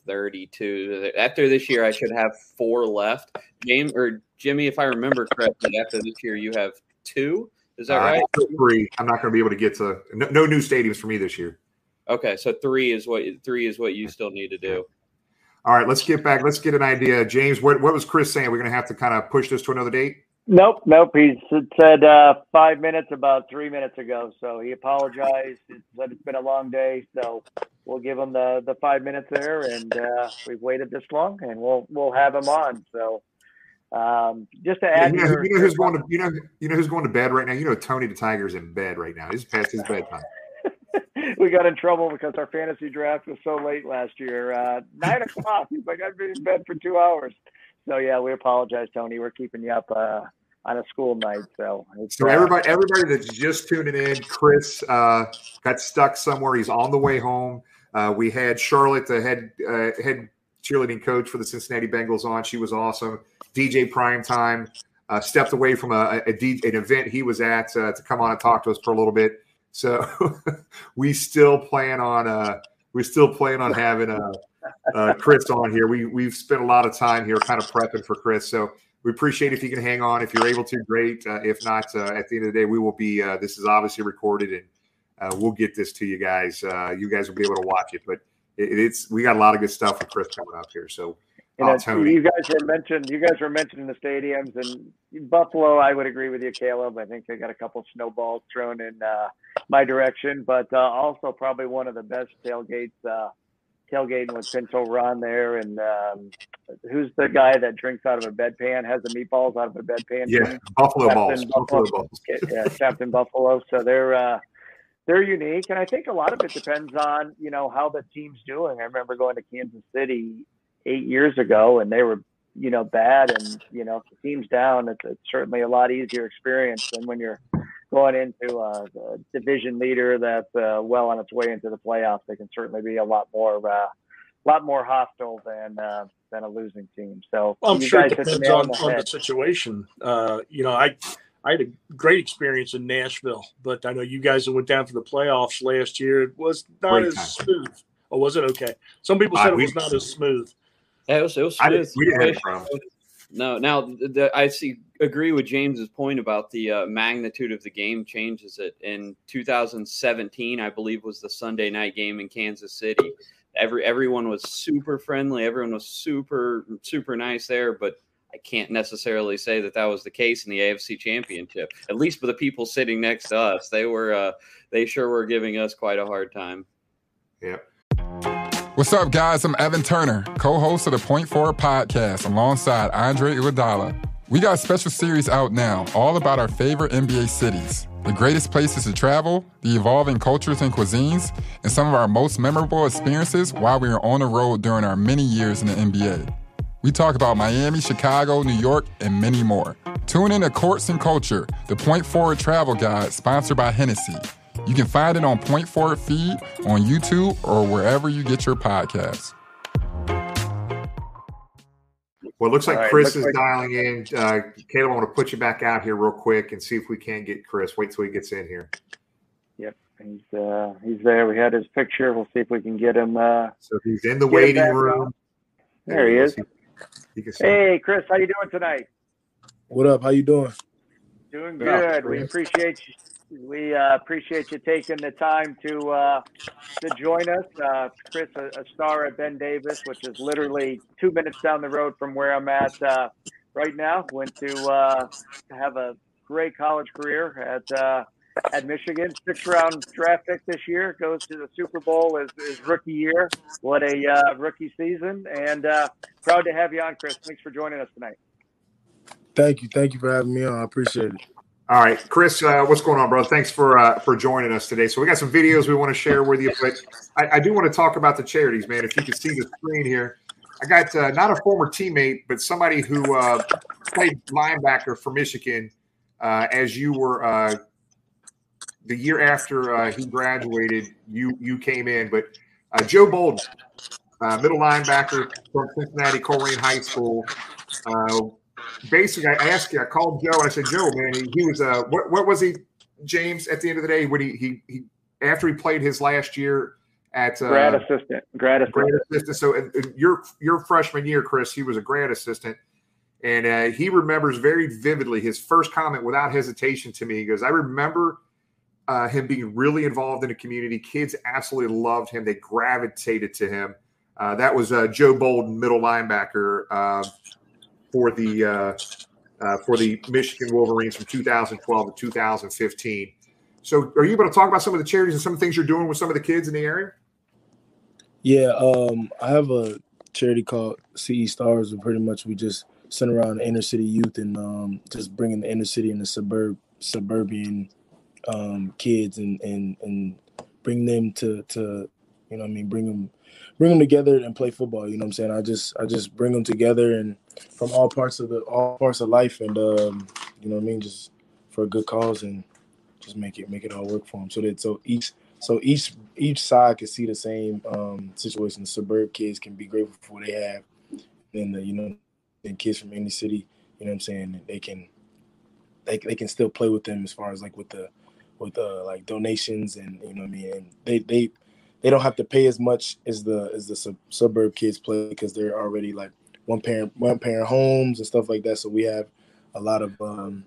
32 after this year, I should have 4 left. Jimmy, if I remember correctly, after this year, you have 2. Is that right? 3. I'm not going to be able to get to no new stadiums for me this year. Okay, so 3 is what you still need to do. All right, let's get back. Let's get an idea, James. What was Chris saying? We're going to have to kind of push this to another date. Nope. He said 5 minutes about 3 minutes ago. So he apologized. He said it's been a long day. So we'll give him the 5 minutes there, and we've waited this long, and we'll have him on. So just to add, who's going to bed right now? Tony the Tiger's in bed right now. He's past his bedtime. We got in trouble because our fantasy draft was so late last year. 9 o'clock. He's like, I've been in bed for 2 hours. So yeah, we apologize, Tony. We're keeping you up on a school night. So everybody that's just tuning in, Chris got stuck somewhere. He's on the way home. We had Charlotte, the head cheerleading coach for the Cincinnati Bengals, on. She was awesome. DJ Primetime stepped away from an event he was at to come on and talk to us for a little bit. So we still plan on having Chris on here. We've spent a lot of time here kind of prepping for Chris. So we appreciate if you can hang on. If you're able to, great. If not, at the end of the day, we will be this is obviously recorded, and we'll get this to you guys. You guys will be able to watch it. But we got a lot of good stuff with Chris coming up here. So Tony. You guys were mentioning the stadiums, and Buffalo. I would agree with you, Caleb. I think they got a couple snowballs thrown in my direction, but also probably one of the best tailgating with Pinto Ron there. And who's the guy that drinks out of a bedpan, has the meatballs out of a bedpan? Yeah, Buffalo Balls. Yeah, Captain Buffalo. So they're unique, and I think a lot of it depends on how the team's doing. I remember going to Kansas City 8 years ago, and they were bad, and if the team's down, it's certainly a lot easier experience than when you're going into a division leader that's well on its way into the playoffs, they can certainly be a lot more hostile than a losing team. So I'm you sure guys it hit the depends nail on the the head. situation. I had a great experience in Nashville, but I know you guys that went down for the playoffs last year. It was not Great as time. smooth. Oh, was it? Okay. Some people said it was not as smooth. Yeah, it was smooth. We didn't have any problem. No, now I agree with James's point about the magnitude of the game changes it. In 2017, I believe, was the Sunday night game in Kansas City. Everyone was super friendly. Everyone was super, super nice there, but I can't necessarily say that was the case in the AFC Championship. At least for the people sitting next to us, they sure were giving us quite a hard time. Yeah. What's up, guys? I'm Evan Turner, co-host of the Point Forward podcast alongside Andre Iguodala. We got a special series out now, all about our favorite NBA cities, the greatest places to travel, the evolving cultures and cuisines, and some of our most memorable experiences while we were on the road during our many years in the NBA. We talk about Miami, Chicago, New York, and many more. Tune in to Courts and Culture, the Point Forward travel guide sponsored by Hennessy. You can find it on Point Forward feed, on YouTube, or wherever you get your podcasts. Well, it looks like Chris is dialing in. Caleb, I want to put you back out here real quick and see if we can get Chris. Wait till he gets in here. Yep, he's there. We had his picture. We'll see if we can get him. So he's in the waiting room. There he is. He can see. Hey, Chris, how you doing tonight? What up? How you doing? Doing good. We appreciate you. We appreciate you taking the time to join us. Chris, a star at Ben Davis, which is literally 2 minutes down the road from where I'm at right now. Went to have a great college career at Michigan. 6th-round draft pick this year. Goes to the Super Bowl his rookie year. What a rookie season. And proud to have you on, Chris. Thanks for joining us tonight. Thank you. Thank you for having me on. I appreciate it. All right, Chris, what's going on, bro? Thanks for joining us today. So we got some videos we want to share with you, but I do want to talk about the charities, man. If you can see the screen here, I got not a former teammate, but somebody who played linebacker for Michigan as you were the year after he graduated. You came in, but Joe Bolden, middle linebacker from Cincinnati Colerain High School. Basically, I called Joe and I said, Joe, man, he was what was he, James? At the end of the day, when he after he played his last year at grad assistant. So your freshman year, Chris, he was a grad assistant, and he remembers very vividly his first comment without hesitation to me. He goes, I remember him being really involved in the community. Kids absolutely loved him. They gravitated to him. That was Joe Bolden, middle linebacker. For the Michigan Wolverines from 2012 to 2015. So are you able to talk about some of the charities and some of the things you're doing with some of the kids in the area? Yeah, I have a charity called CE Stars, and pretty much we just send around the inner city youth and just bringing the inner city and the suburban kids and bring them to you know what I mean, bring them together and play football. You know what I'm saying? I just bring them together and from all parts of life, and you know what I mean, just for a good cause, and just make it all work for them. So each side can see the same situation. The suburb kids can be grateful for what they have, and the kids from any city, you know what I'm saying, they can still play with them as far as like with like donations, and you know what I mean, and they don't have to pay as much as the suburb kids play because they're already like one parent homes and stuff like that. So we have a lot of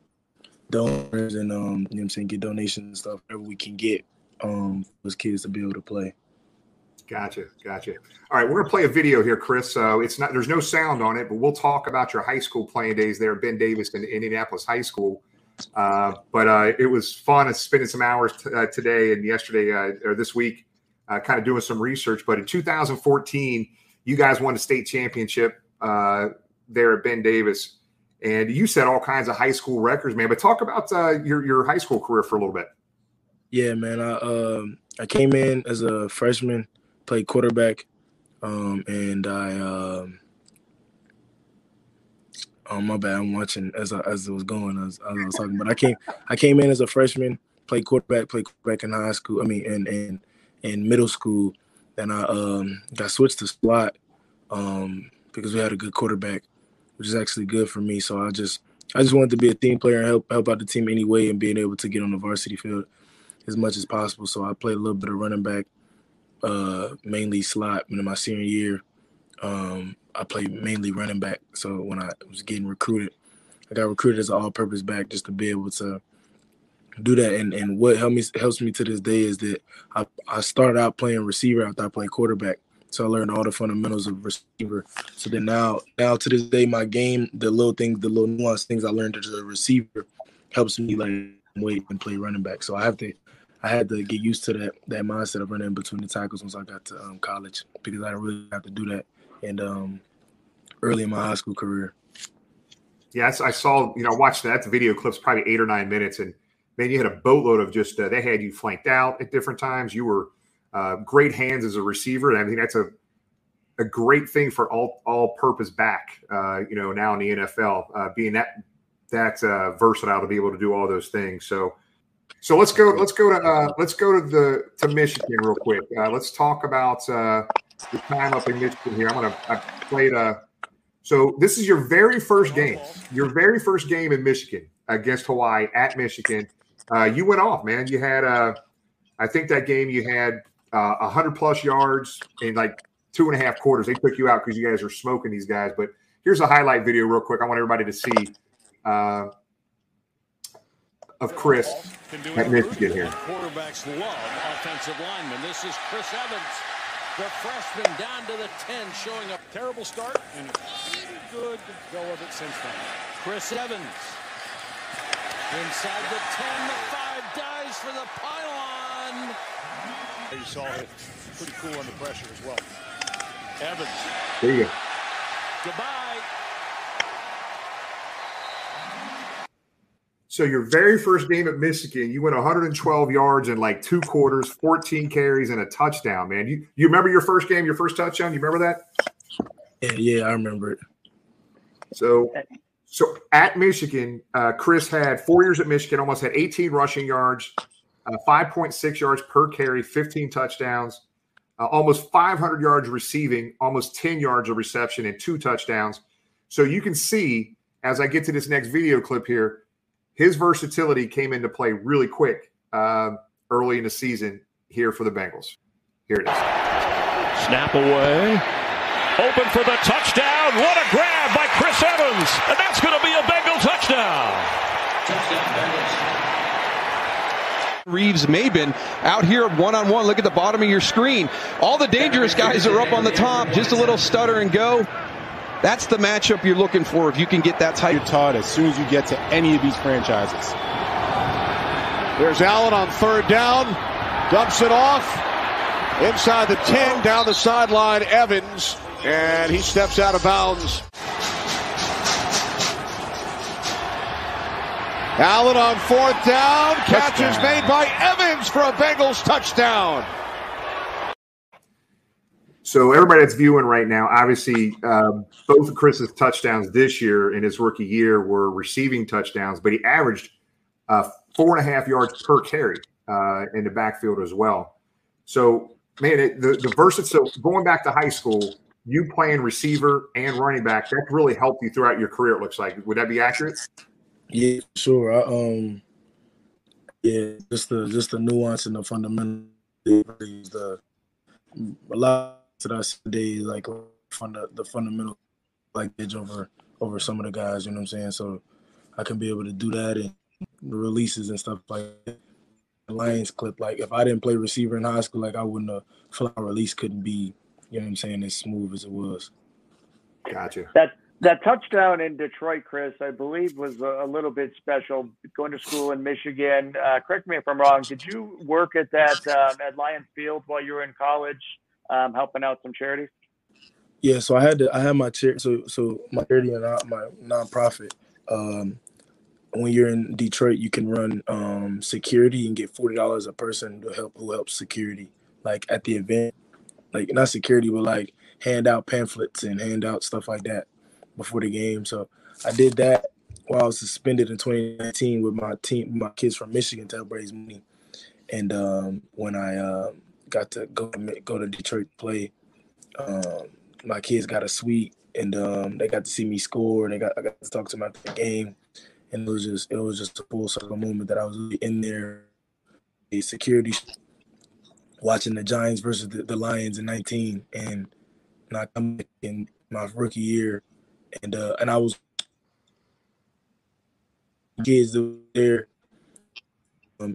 donors and you know what I'm saying, get donations and stuff, whatever we can get those kids to be able to play. Gotcha. All right, we're gonna play a video here, Chris. There's no sound on it, but we'll talk about your high school playing days there at Ben Davis in Indianapolis High School. But it was fun spending some hours today and yesterday or this week, kind of doing some research. But in 2014, you guys won the state championship there at Ben Davis, and you set all kinds of high school records, man. But talk about your high school career for a little bit. Yeah, man. I came in as a freshman, played quarterback, and I My bad. I'm watching as it was going, as I was talking. But I came in as a freshman, played quarterback in high school. I mean, in middle school. Then I got switched to slot because we had a good quarterback, which is actually good for me. So I just wanted to be a team player and help out the team anyway, and being able to get on the varsity field as much as possible. So I played a little bit of running back, mainly slot. And in my senior year, I played mainly running back. So when I was getting recruited, I got recruited as an all-purpose back just to be able to do that. And what helps me to this day is that I started out playing receiver after I played quarterback. So I learned all the fundamentals of receiver. So then now to this day, my game, the little nuanced things I learned as a receiver helps me like wait and play running back. So I had to get used to that mindset of running in between the tackles once I got to college, because I didn't really have to do that and early in my high school career. Yes, I saw, watched that. The video clip's probably 8 or 9 minutes, and man, you had a boatload of just they had you flanked out at different times. You were great hands as a receiver, and I think that's a great thing for all-purpose back. Now in the NFL, being that versatile to be able to do all those things. So let's go to Michigan real quick. Let's talk about the time up in Michigan here. I played so this is your very first game in Michigan against Hawaii at Michigan. You went off, man. You had I think that game you had 100+ yards in like 2.5 quarters. They took you out because you guys are smoking these guys. But here's a highlight video real quick. I want everybody to see of Chris at Michigan here. Quarterbacks love offensive linemen. This is Chris Evans, the freshman, down to the 10, showing a terrible start and good go of it since then. Chris Evans inside the 10, the 5 dives for the pylon. You saw it pretty cool under pressure as well. Evans. There you go. Goodbye. So your very first game at Michigan, you went 112 yards in like 2 quarters, 14 carries, and a touchdown, man. You remember your first game, your first touchdown? You remember that? Yeah, I remember it. So at Michigan, Chris had 4 years at Michigan, almost had 18 rushing yards, 5.6 yards per carry, 15 touchdowns, almost 500 yards receiving, almost 10 yards of reception, and 2 touchdowns. So you can see, as I get to this next video clip here, his versatility came into play really quick early in the season here for the Bengals. Here it is. Snap away. Open for the touchdown. What a grab by Chris Evans. And that's going to be a Bengal touchdown. Reeves-Maybin out here one-on-one. Look at the bottom of your screen. All the dangerous guys are up on the top. Just a little stutter and go. That's the matchup you're looking for if you can get that type. You're taught as soon as you get to any of these franchises. There's Allen on 3rd down. Dumps it off. Inside the 10, down the sideline, Evans. And he steps out of bounds. Allen on 4th down. Catch is made by Evans for a Bengals touchdown. So everybody that's viewing right now, obviously, both of Chris's touchdowns this year in his rookie year were receiving touchdowns, but he averaged 4.5 yards per carry in the backfield as well. So, man, the versatility. So going back to high school, you playing receiver and running back, that really helped you throughout your career. It looks like. Would that be accurate? Yeah, sure. Just the nuance and the fundamentals. A lot that I see today is like the fundamental like edge over some of the guys, you know what I'm saying? So I can be able to do that and the releases and stuff like that. The Lions clip, like if I didn't play receiver in high school, like I wouldn't have feel like my release couldn't be, you know what I'm saying, as smooth as it was. Gotcha. That touchdown in Detroit, Chris, I believe was a little bit special. Going to school in Michigan, correct me if I'm wrong. Did you work at that at Lions Field while you were in college, helping out some charities? Yeah, so I had my charity, so my charity and my nonprofit. When you're in Detroit, you can run security and get $40 a person who helps security, like at the event, like not security, but like hand out pamphlets and hand out stuff like that before the game. So I did that while I was suspended in 2019 with my kids from Michigan to help raise money. And when I got to go to Detroit to play, my kids got a suite, and they got to see me score. I got to talk to them after the game, and it was just a full circle moment that I was really in there. The security watching the Giants versus the Lions in 19, and not coming in my rookie year, and I was kids that were there, and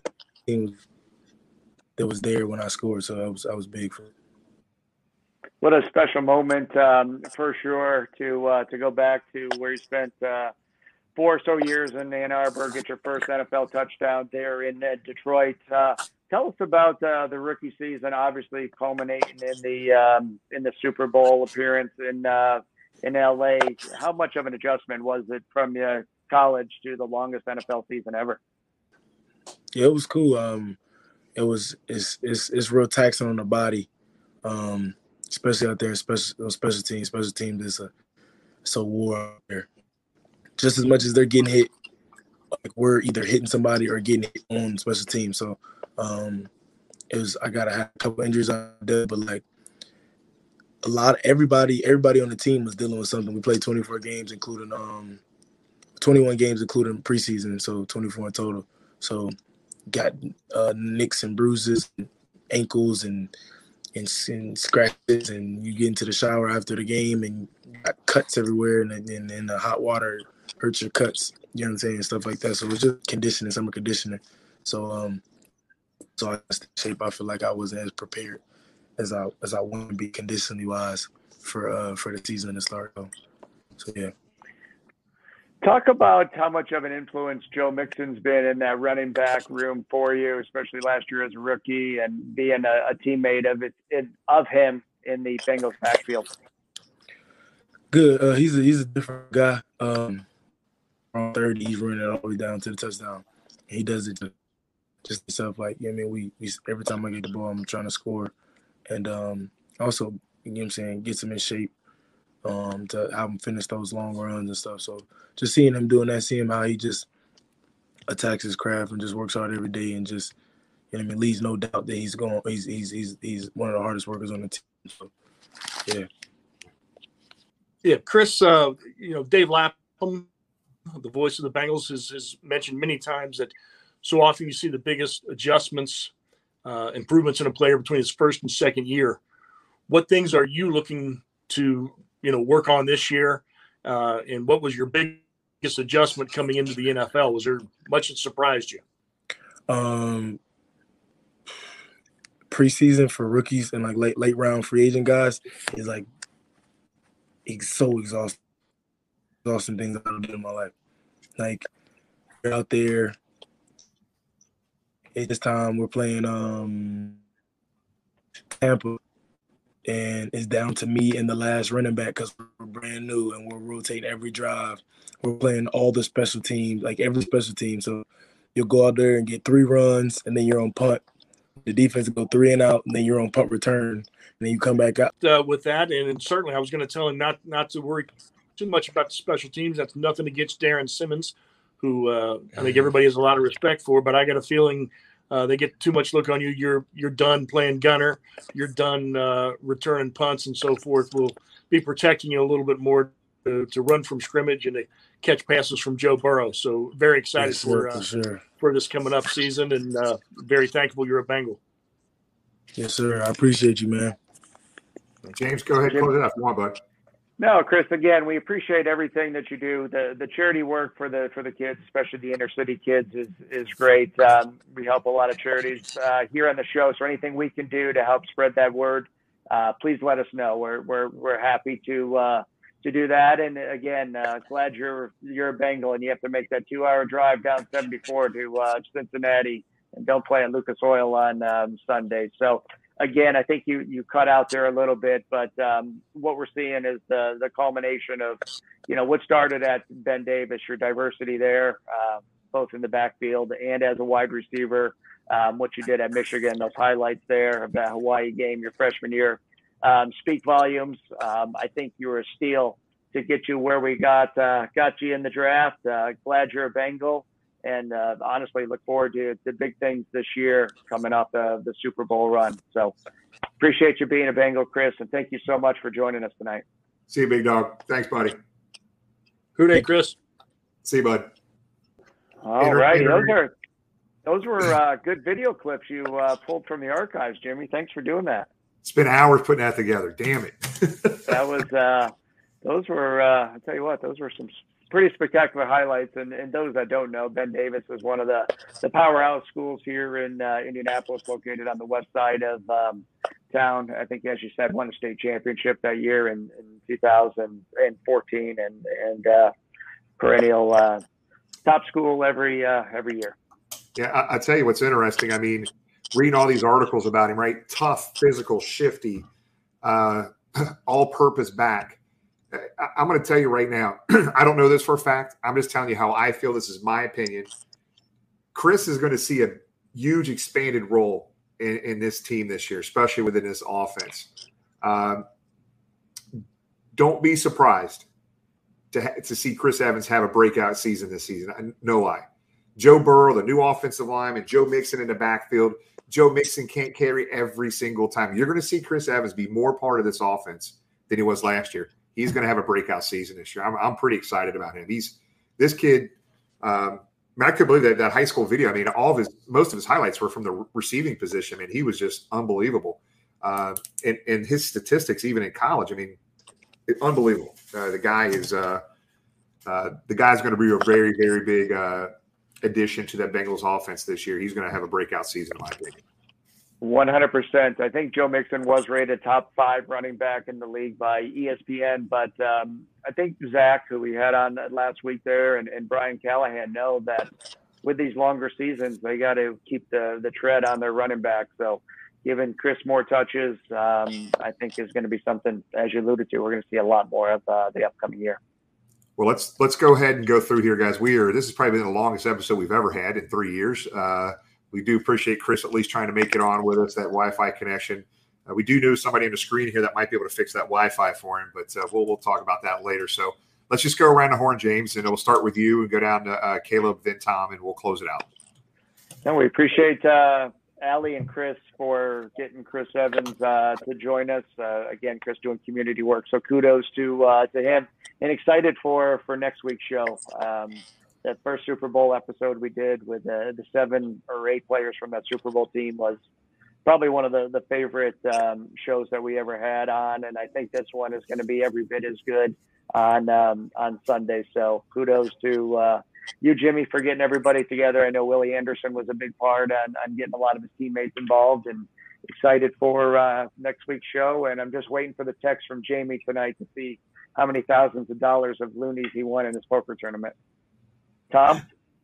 that was there when I scored, so I was big for it. What a special moment for sure to go back to where you spent 4 or so years in Ann Arbor, get your first NFL touchdown there in Detroit. Tell us about the rookie season, obviously culminating in the Super Bowl appearance in LA. How much of an adjustment was it from college to the longest NFL season ever? Yeah, it was cool. It's real taxing on the body, especially out there in special teams. Special teams is a war out there. Just as much as they're getting hit, like we're either hitting somebody or getting hit on special teams. So I got a couple injuries on there, but like everybody on the team was dealing with something. We played 24 games, including 21 games, including preseason, so 24 in total. So got nicks and bruises, and ankles and scratches, and you get into the shower after the game and got cuts everywhere, and the hot water hurts your cuts, you know what I'm saying, stuff like that. So it's just conditioning, summer conditioning. So I got in shape. I feel like I wasn't as prepared as I want to be conditionally wise for the season to start. So yeah. Talk about how much of an influence Joe Mixon's been in that running back room for you, especially last year as a rookie, and being a teammate of him in the Bengals backfield. Good. He's a different guy. Around 30, he's running it all the way down to the touchdown. He does it just himself. Like, you know what I mean, we every time I get the ball, I'm trying to score, and also, you know what I'm saying, gets him in shape. To have him finish those long runs and stuff. So just seeing him doing that, seeing how he just attacks his craft and just works hard every day, and just, you know what I mean, leaves no doubt that he's one of the hardest workers on the team. So yeah. Yeah, Chris, Dave Lapham, the voice of the Bengals, has mentioned many times that so often you see the biggest adjustments, improvements in a player between his first and second year. What things are you looking to work on this year, and what was your biggest adjustment coming into the NFL? Was there much that surprised you? Preseason for rookies and like late round free agent guys is like so exhausting things I've done in my life. Like, we're out there at this time, we're playing Tampa, and it's down to me and the last running back because we're brand new and we're rotating every drive. We're playing all the special teams, like every special team. So you'll go out there and get 3 runs, and then you're on punt. The defense will go 3 and out, and then you're on punt return, and then you come back out. With that, and certainly I was going to tell him not to worry too much about the special teams. That's nothing against Darren Simmons, who I think everybody has a lot of respect for, but I got a feeling they get too much look on you. You're done playing gunner. You're done returning punts and so forth. We'll be protecting you a little bit more to run from scrimmage and to catch passes from Joe Burrow. So very excited for this coming up season, and very thankful you're a Bengal. Yes, sir. I appreciate you, man. James, go ahead, close it up. Come on, bud. No, Chris, again, we appreciate everything that you do. The charity work for the kids, especially the inner city kids, is great. We help a lot of charities here on the show. So anything we can do to help spread that word, please let us know. We're happy to do that. And again, glad you're a Bengal and you have to make that 2-hour drive down 74 to Cincinnati, and don't play at Lucas Oil on Sunday. So again, I think you cut out there a little bit, but what we're seeing is the culmination of, what started at Ben Davis, your diversity there, both in the backfield and as a wide receiver, what you did at Michigan, those highlights there of that Hawaii game your freshman year, speak volumes. I think you were a steal to get you where we got you in the draft. Glad you're a Bengal, and honestly look forward to the big things this year coming off the Super Bowl run. So appreciate you being a Bengal, Chris, and thank you so much for joining us tonight. See you, big dog. Thanks, buddy. Who day, Chris? See you, bud. All righty. Those were good video clips you pulled from the archives, Jimmy. Thanks for doing that. Spent hours putting that together. Damn it. That was those were I tell you what, those were some pretty spectacular highlights. And those that don't know, Ben Davis was one of the powerhouse schools here in Indianapolis, located on the west side of town. I think, as you said, won a state championship that year in 2014, and perennial top school every year. Yeah, I tell you what's interesting. I mean, reading all these articles about him, right? Tough, physical, shifty, all-purpose back. I'm going to tell you right now, I don't know this for a fact. I'm just telling you how I feel. This is my opinion. Chris is going to see a huge expanded role in this team this year, especially within this offense. Don't be surprised to see Chris Evans have a breakout season this season. No lie. Joe Burrow, the new offensive lineman, Joe Mixon in the backfield. Joe Mixon can't carry every single time. You're going to see Chris Evans be more part of this offense than he was last year. He's going to have a breakout season this year. I'm pretty excited about him. This kid. I couldn't believe that high school video. I mean, most of his highlights were from the receiving position. I mean, he was just unbelievable. And his statistics, even in college, I mean, unbelievable. The guy's going to be a very, very big addition to that Bengals offense this year. He's going to have a breakout season, in my opinion. 100%. I think Joe Mixon was rated top 5 running back in the league by ESPN, but I think Zach, who we had on last week there, and Brian Callahan know that with these longer seasons, they got to keep the tread on their running back. So giving Chris more touches, I think is going to be something, as you alluded to, we're going to see a lot more of the upcoming year. Well, let's go ahead and go through here, guys. This has probably been the longest episode we've ever had in 3 years. We do appreciate Chris at least trying to make it on with us, that Wi-Fi connection. We do know somebody on the screen here that might be able to fix that Wi-Fi for him, but we'll talk about that later. So let's just go around the horn, James, and we'll start with you and go down to Caleb, then Tom, and we'll close it out. And we appreciate Allie and Chris for getting Chris Evans to join us. Again, Chris doing community work, so kudos to him. And excited for next week's show. That first Super Bowl episode we did with the 7 or 8 players from that Super Bowl team was probably one of the favorite shows that we ever had on. And I think this one is going to be every bit as good on Sunday. So kudos to you, Jimmy, for getting everybody together. I know Willie Anderson was a big part on getting a lot of his teammates involved, and excited for next week's show. And I'm just waiting for the text from Jamie tonight to see how many thousands of dollars of loonies he won in his poker tournament. Tom?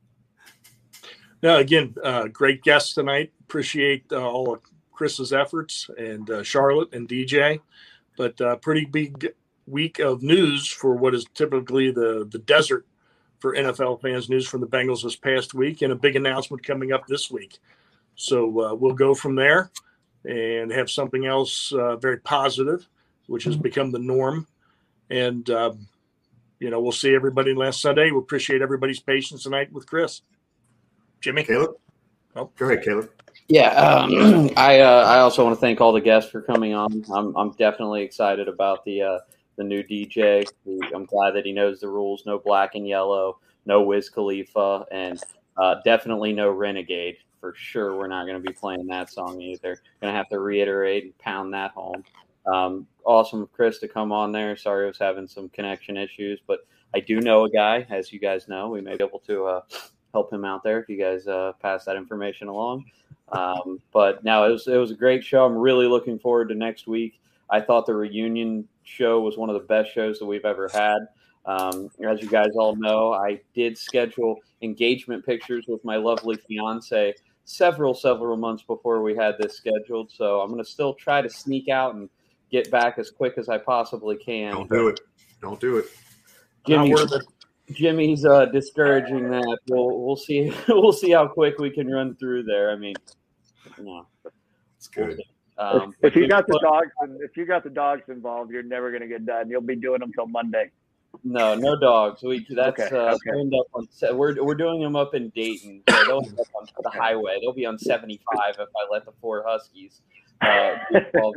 No, again, great guests tonight. Appreciate all of Chris's efforts, and Charlotte and DJ. But pretty big week of news for what is typically the desert for NFL fans. News from the Bengals this past week, and a big announcement coming up this week. So we'll go from there and have something else very positive, which has become the norm. And we'll see everybody last Sunday. We appreciate everybody's patience tonight with Chris. Jimmy? Caleb? Oh, go ahead, Caleb. Yeah, I also want to thank all the guests for coming on. I'm definitely excited about the new DJ. I'm glad that he knows the rules. No black and yellow, no Wiz Khalifa, and definitely no Renegade. For sure, we're not going to be playing that song either. Going to have to reiterate and pound that home. Awesome of Chris to come on there. Sorry I was having some connection issues, but I do know a guy, as you guys know. We may be able to help him out there if you guys pass that information along. But no, it was a great show. I'm really looking forward to next week. I thought the reunion show was one of the best shows that we've ever had. As you guys all know, I did schedule engagement pictures with my lovely fiance several months before we had this scheduled. So I'm going to still try to sneak out and get back as quick as I possibly can. Don't do it. Jimmy's discouraging that. We'll see. We'll see how quick we can run through there. I mean, it's good. If you got the dogs involved, you're never going to get done. You'll be doing them till Monday. No dogs. That's Okay. end up on. We're doing them up in Dayton. So they'll end up on the highway. They'll be on 75 if I let the 4 Huskies photos.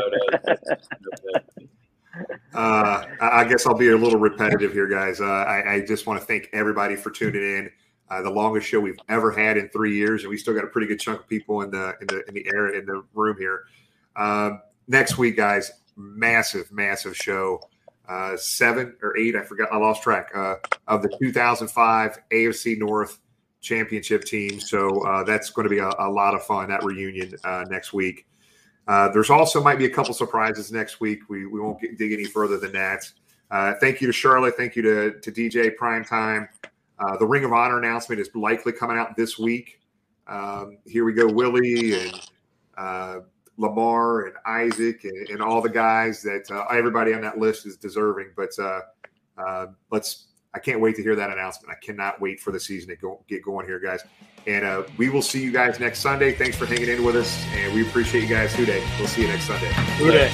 I guess I'll be a little repetitive here, guys. I just want to thank everybody for tuning in. The longest show we've ever had in 3 years, and we still got a pretty good chunk of people in the room here. Next week, guys, massive show. 7 or 8, I forgot, I lost track, of the 2005 AFC North championship team. So that's going to be a lot of fun, that reunion next week. There's also might be a couple surprises next week. We won't dig any further than that. Thank you to Charlotte. Thank you to DJ Primetime. The Ring of Honor announcement is likely coming out this week. Here we go, Willie and Lamar and Isaac and all the guys that everybody on that list is deserving. But I can't wait to hear that announcement. I cannot wait for the season to get going here, guys. And we will see you guys next Sunday. Thanks for hanging in with us, and we appreciate you guys. Hoo day. We'll see you next Sunday. Hoo day.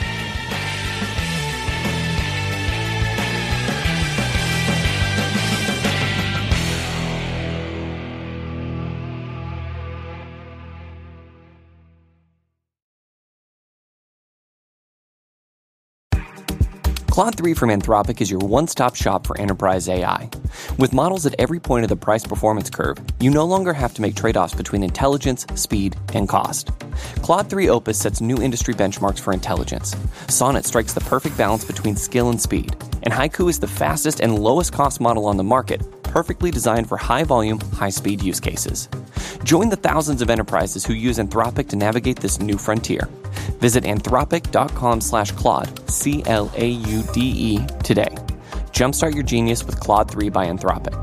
Claude 3 from Anthropic is your one-stop shop for enterprise AI. With models at every point of the price-performance curve, you no longer have to make trade-offs between intelligence, speed, and cost. Claude 3 Opus sets new industry benchmarks for intelligence. Sonnet strikes the perfect balance between skill and speed. And Haiku is the fastest and lowest-cost model on the market, perfectly designed for high-volume, high-speed use cases. Join the thousands of enterprises who use Anthropic to navigate this new frontier. Visit anthropic.com/Claude, CLAUDE, today. Jumpstart your genius with Claude 3 by Anthropic.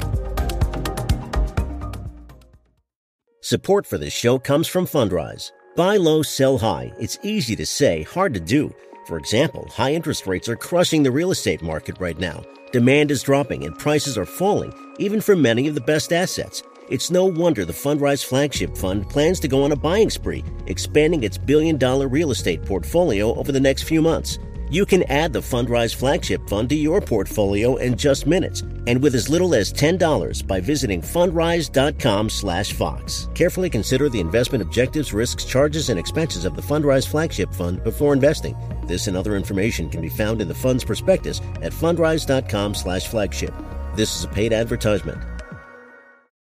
Support for this show comes from Fundrise. Buy low, sell high. It's easy to say, hard to do. For example, high interest rates are crushing the real estate market right now. Demand is dropping and prices are falling, even for many of the best assets. It's no wonder the Fundrise Flagship Fund plans to go on a buying spree, expanding its billion-dollar real estate portfolio over the next few months. You can add the Fundrise Flagship Fund to your portfolio in just minutes, and with as little as $10 by visiting fundrise.com/Fox. Carefully consider the investment objectives, risks, charges, and expenses of the Fundrise Flagship Fund before investing. This and other information can be found in the fund's prospectus at fundrise.com/flagship. This is a paid advertisement.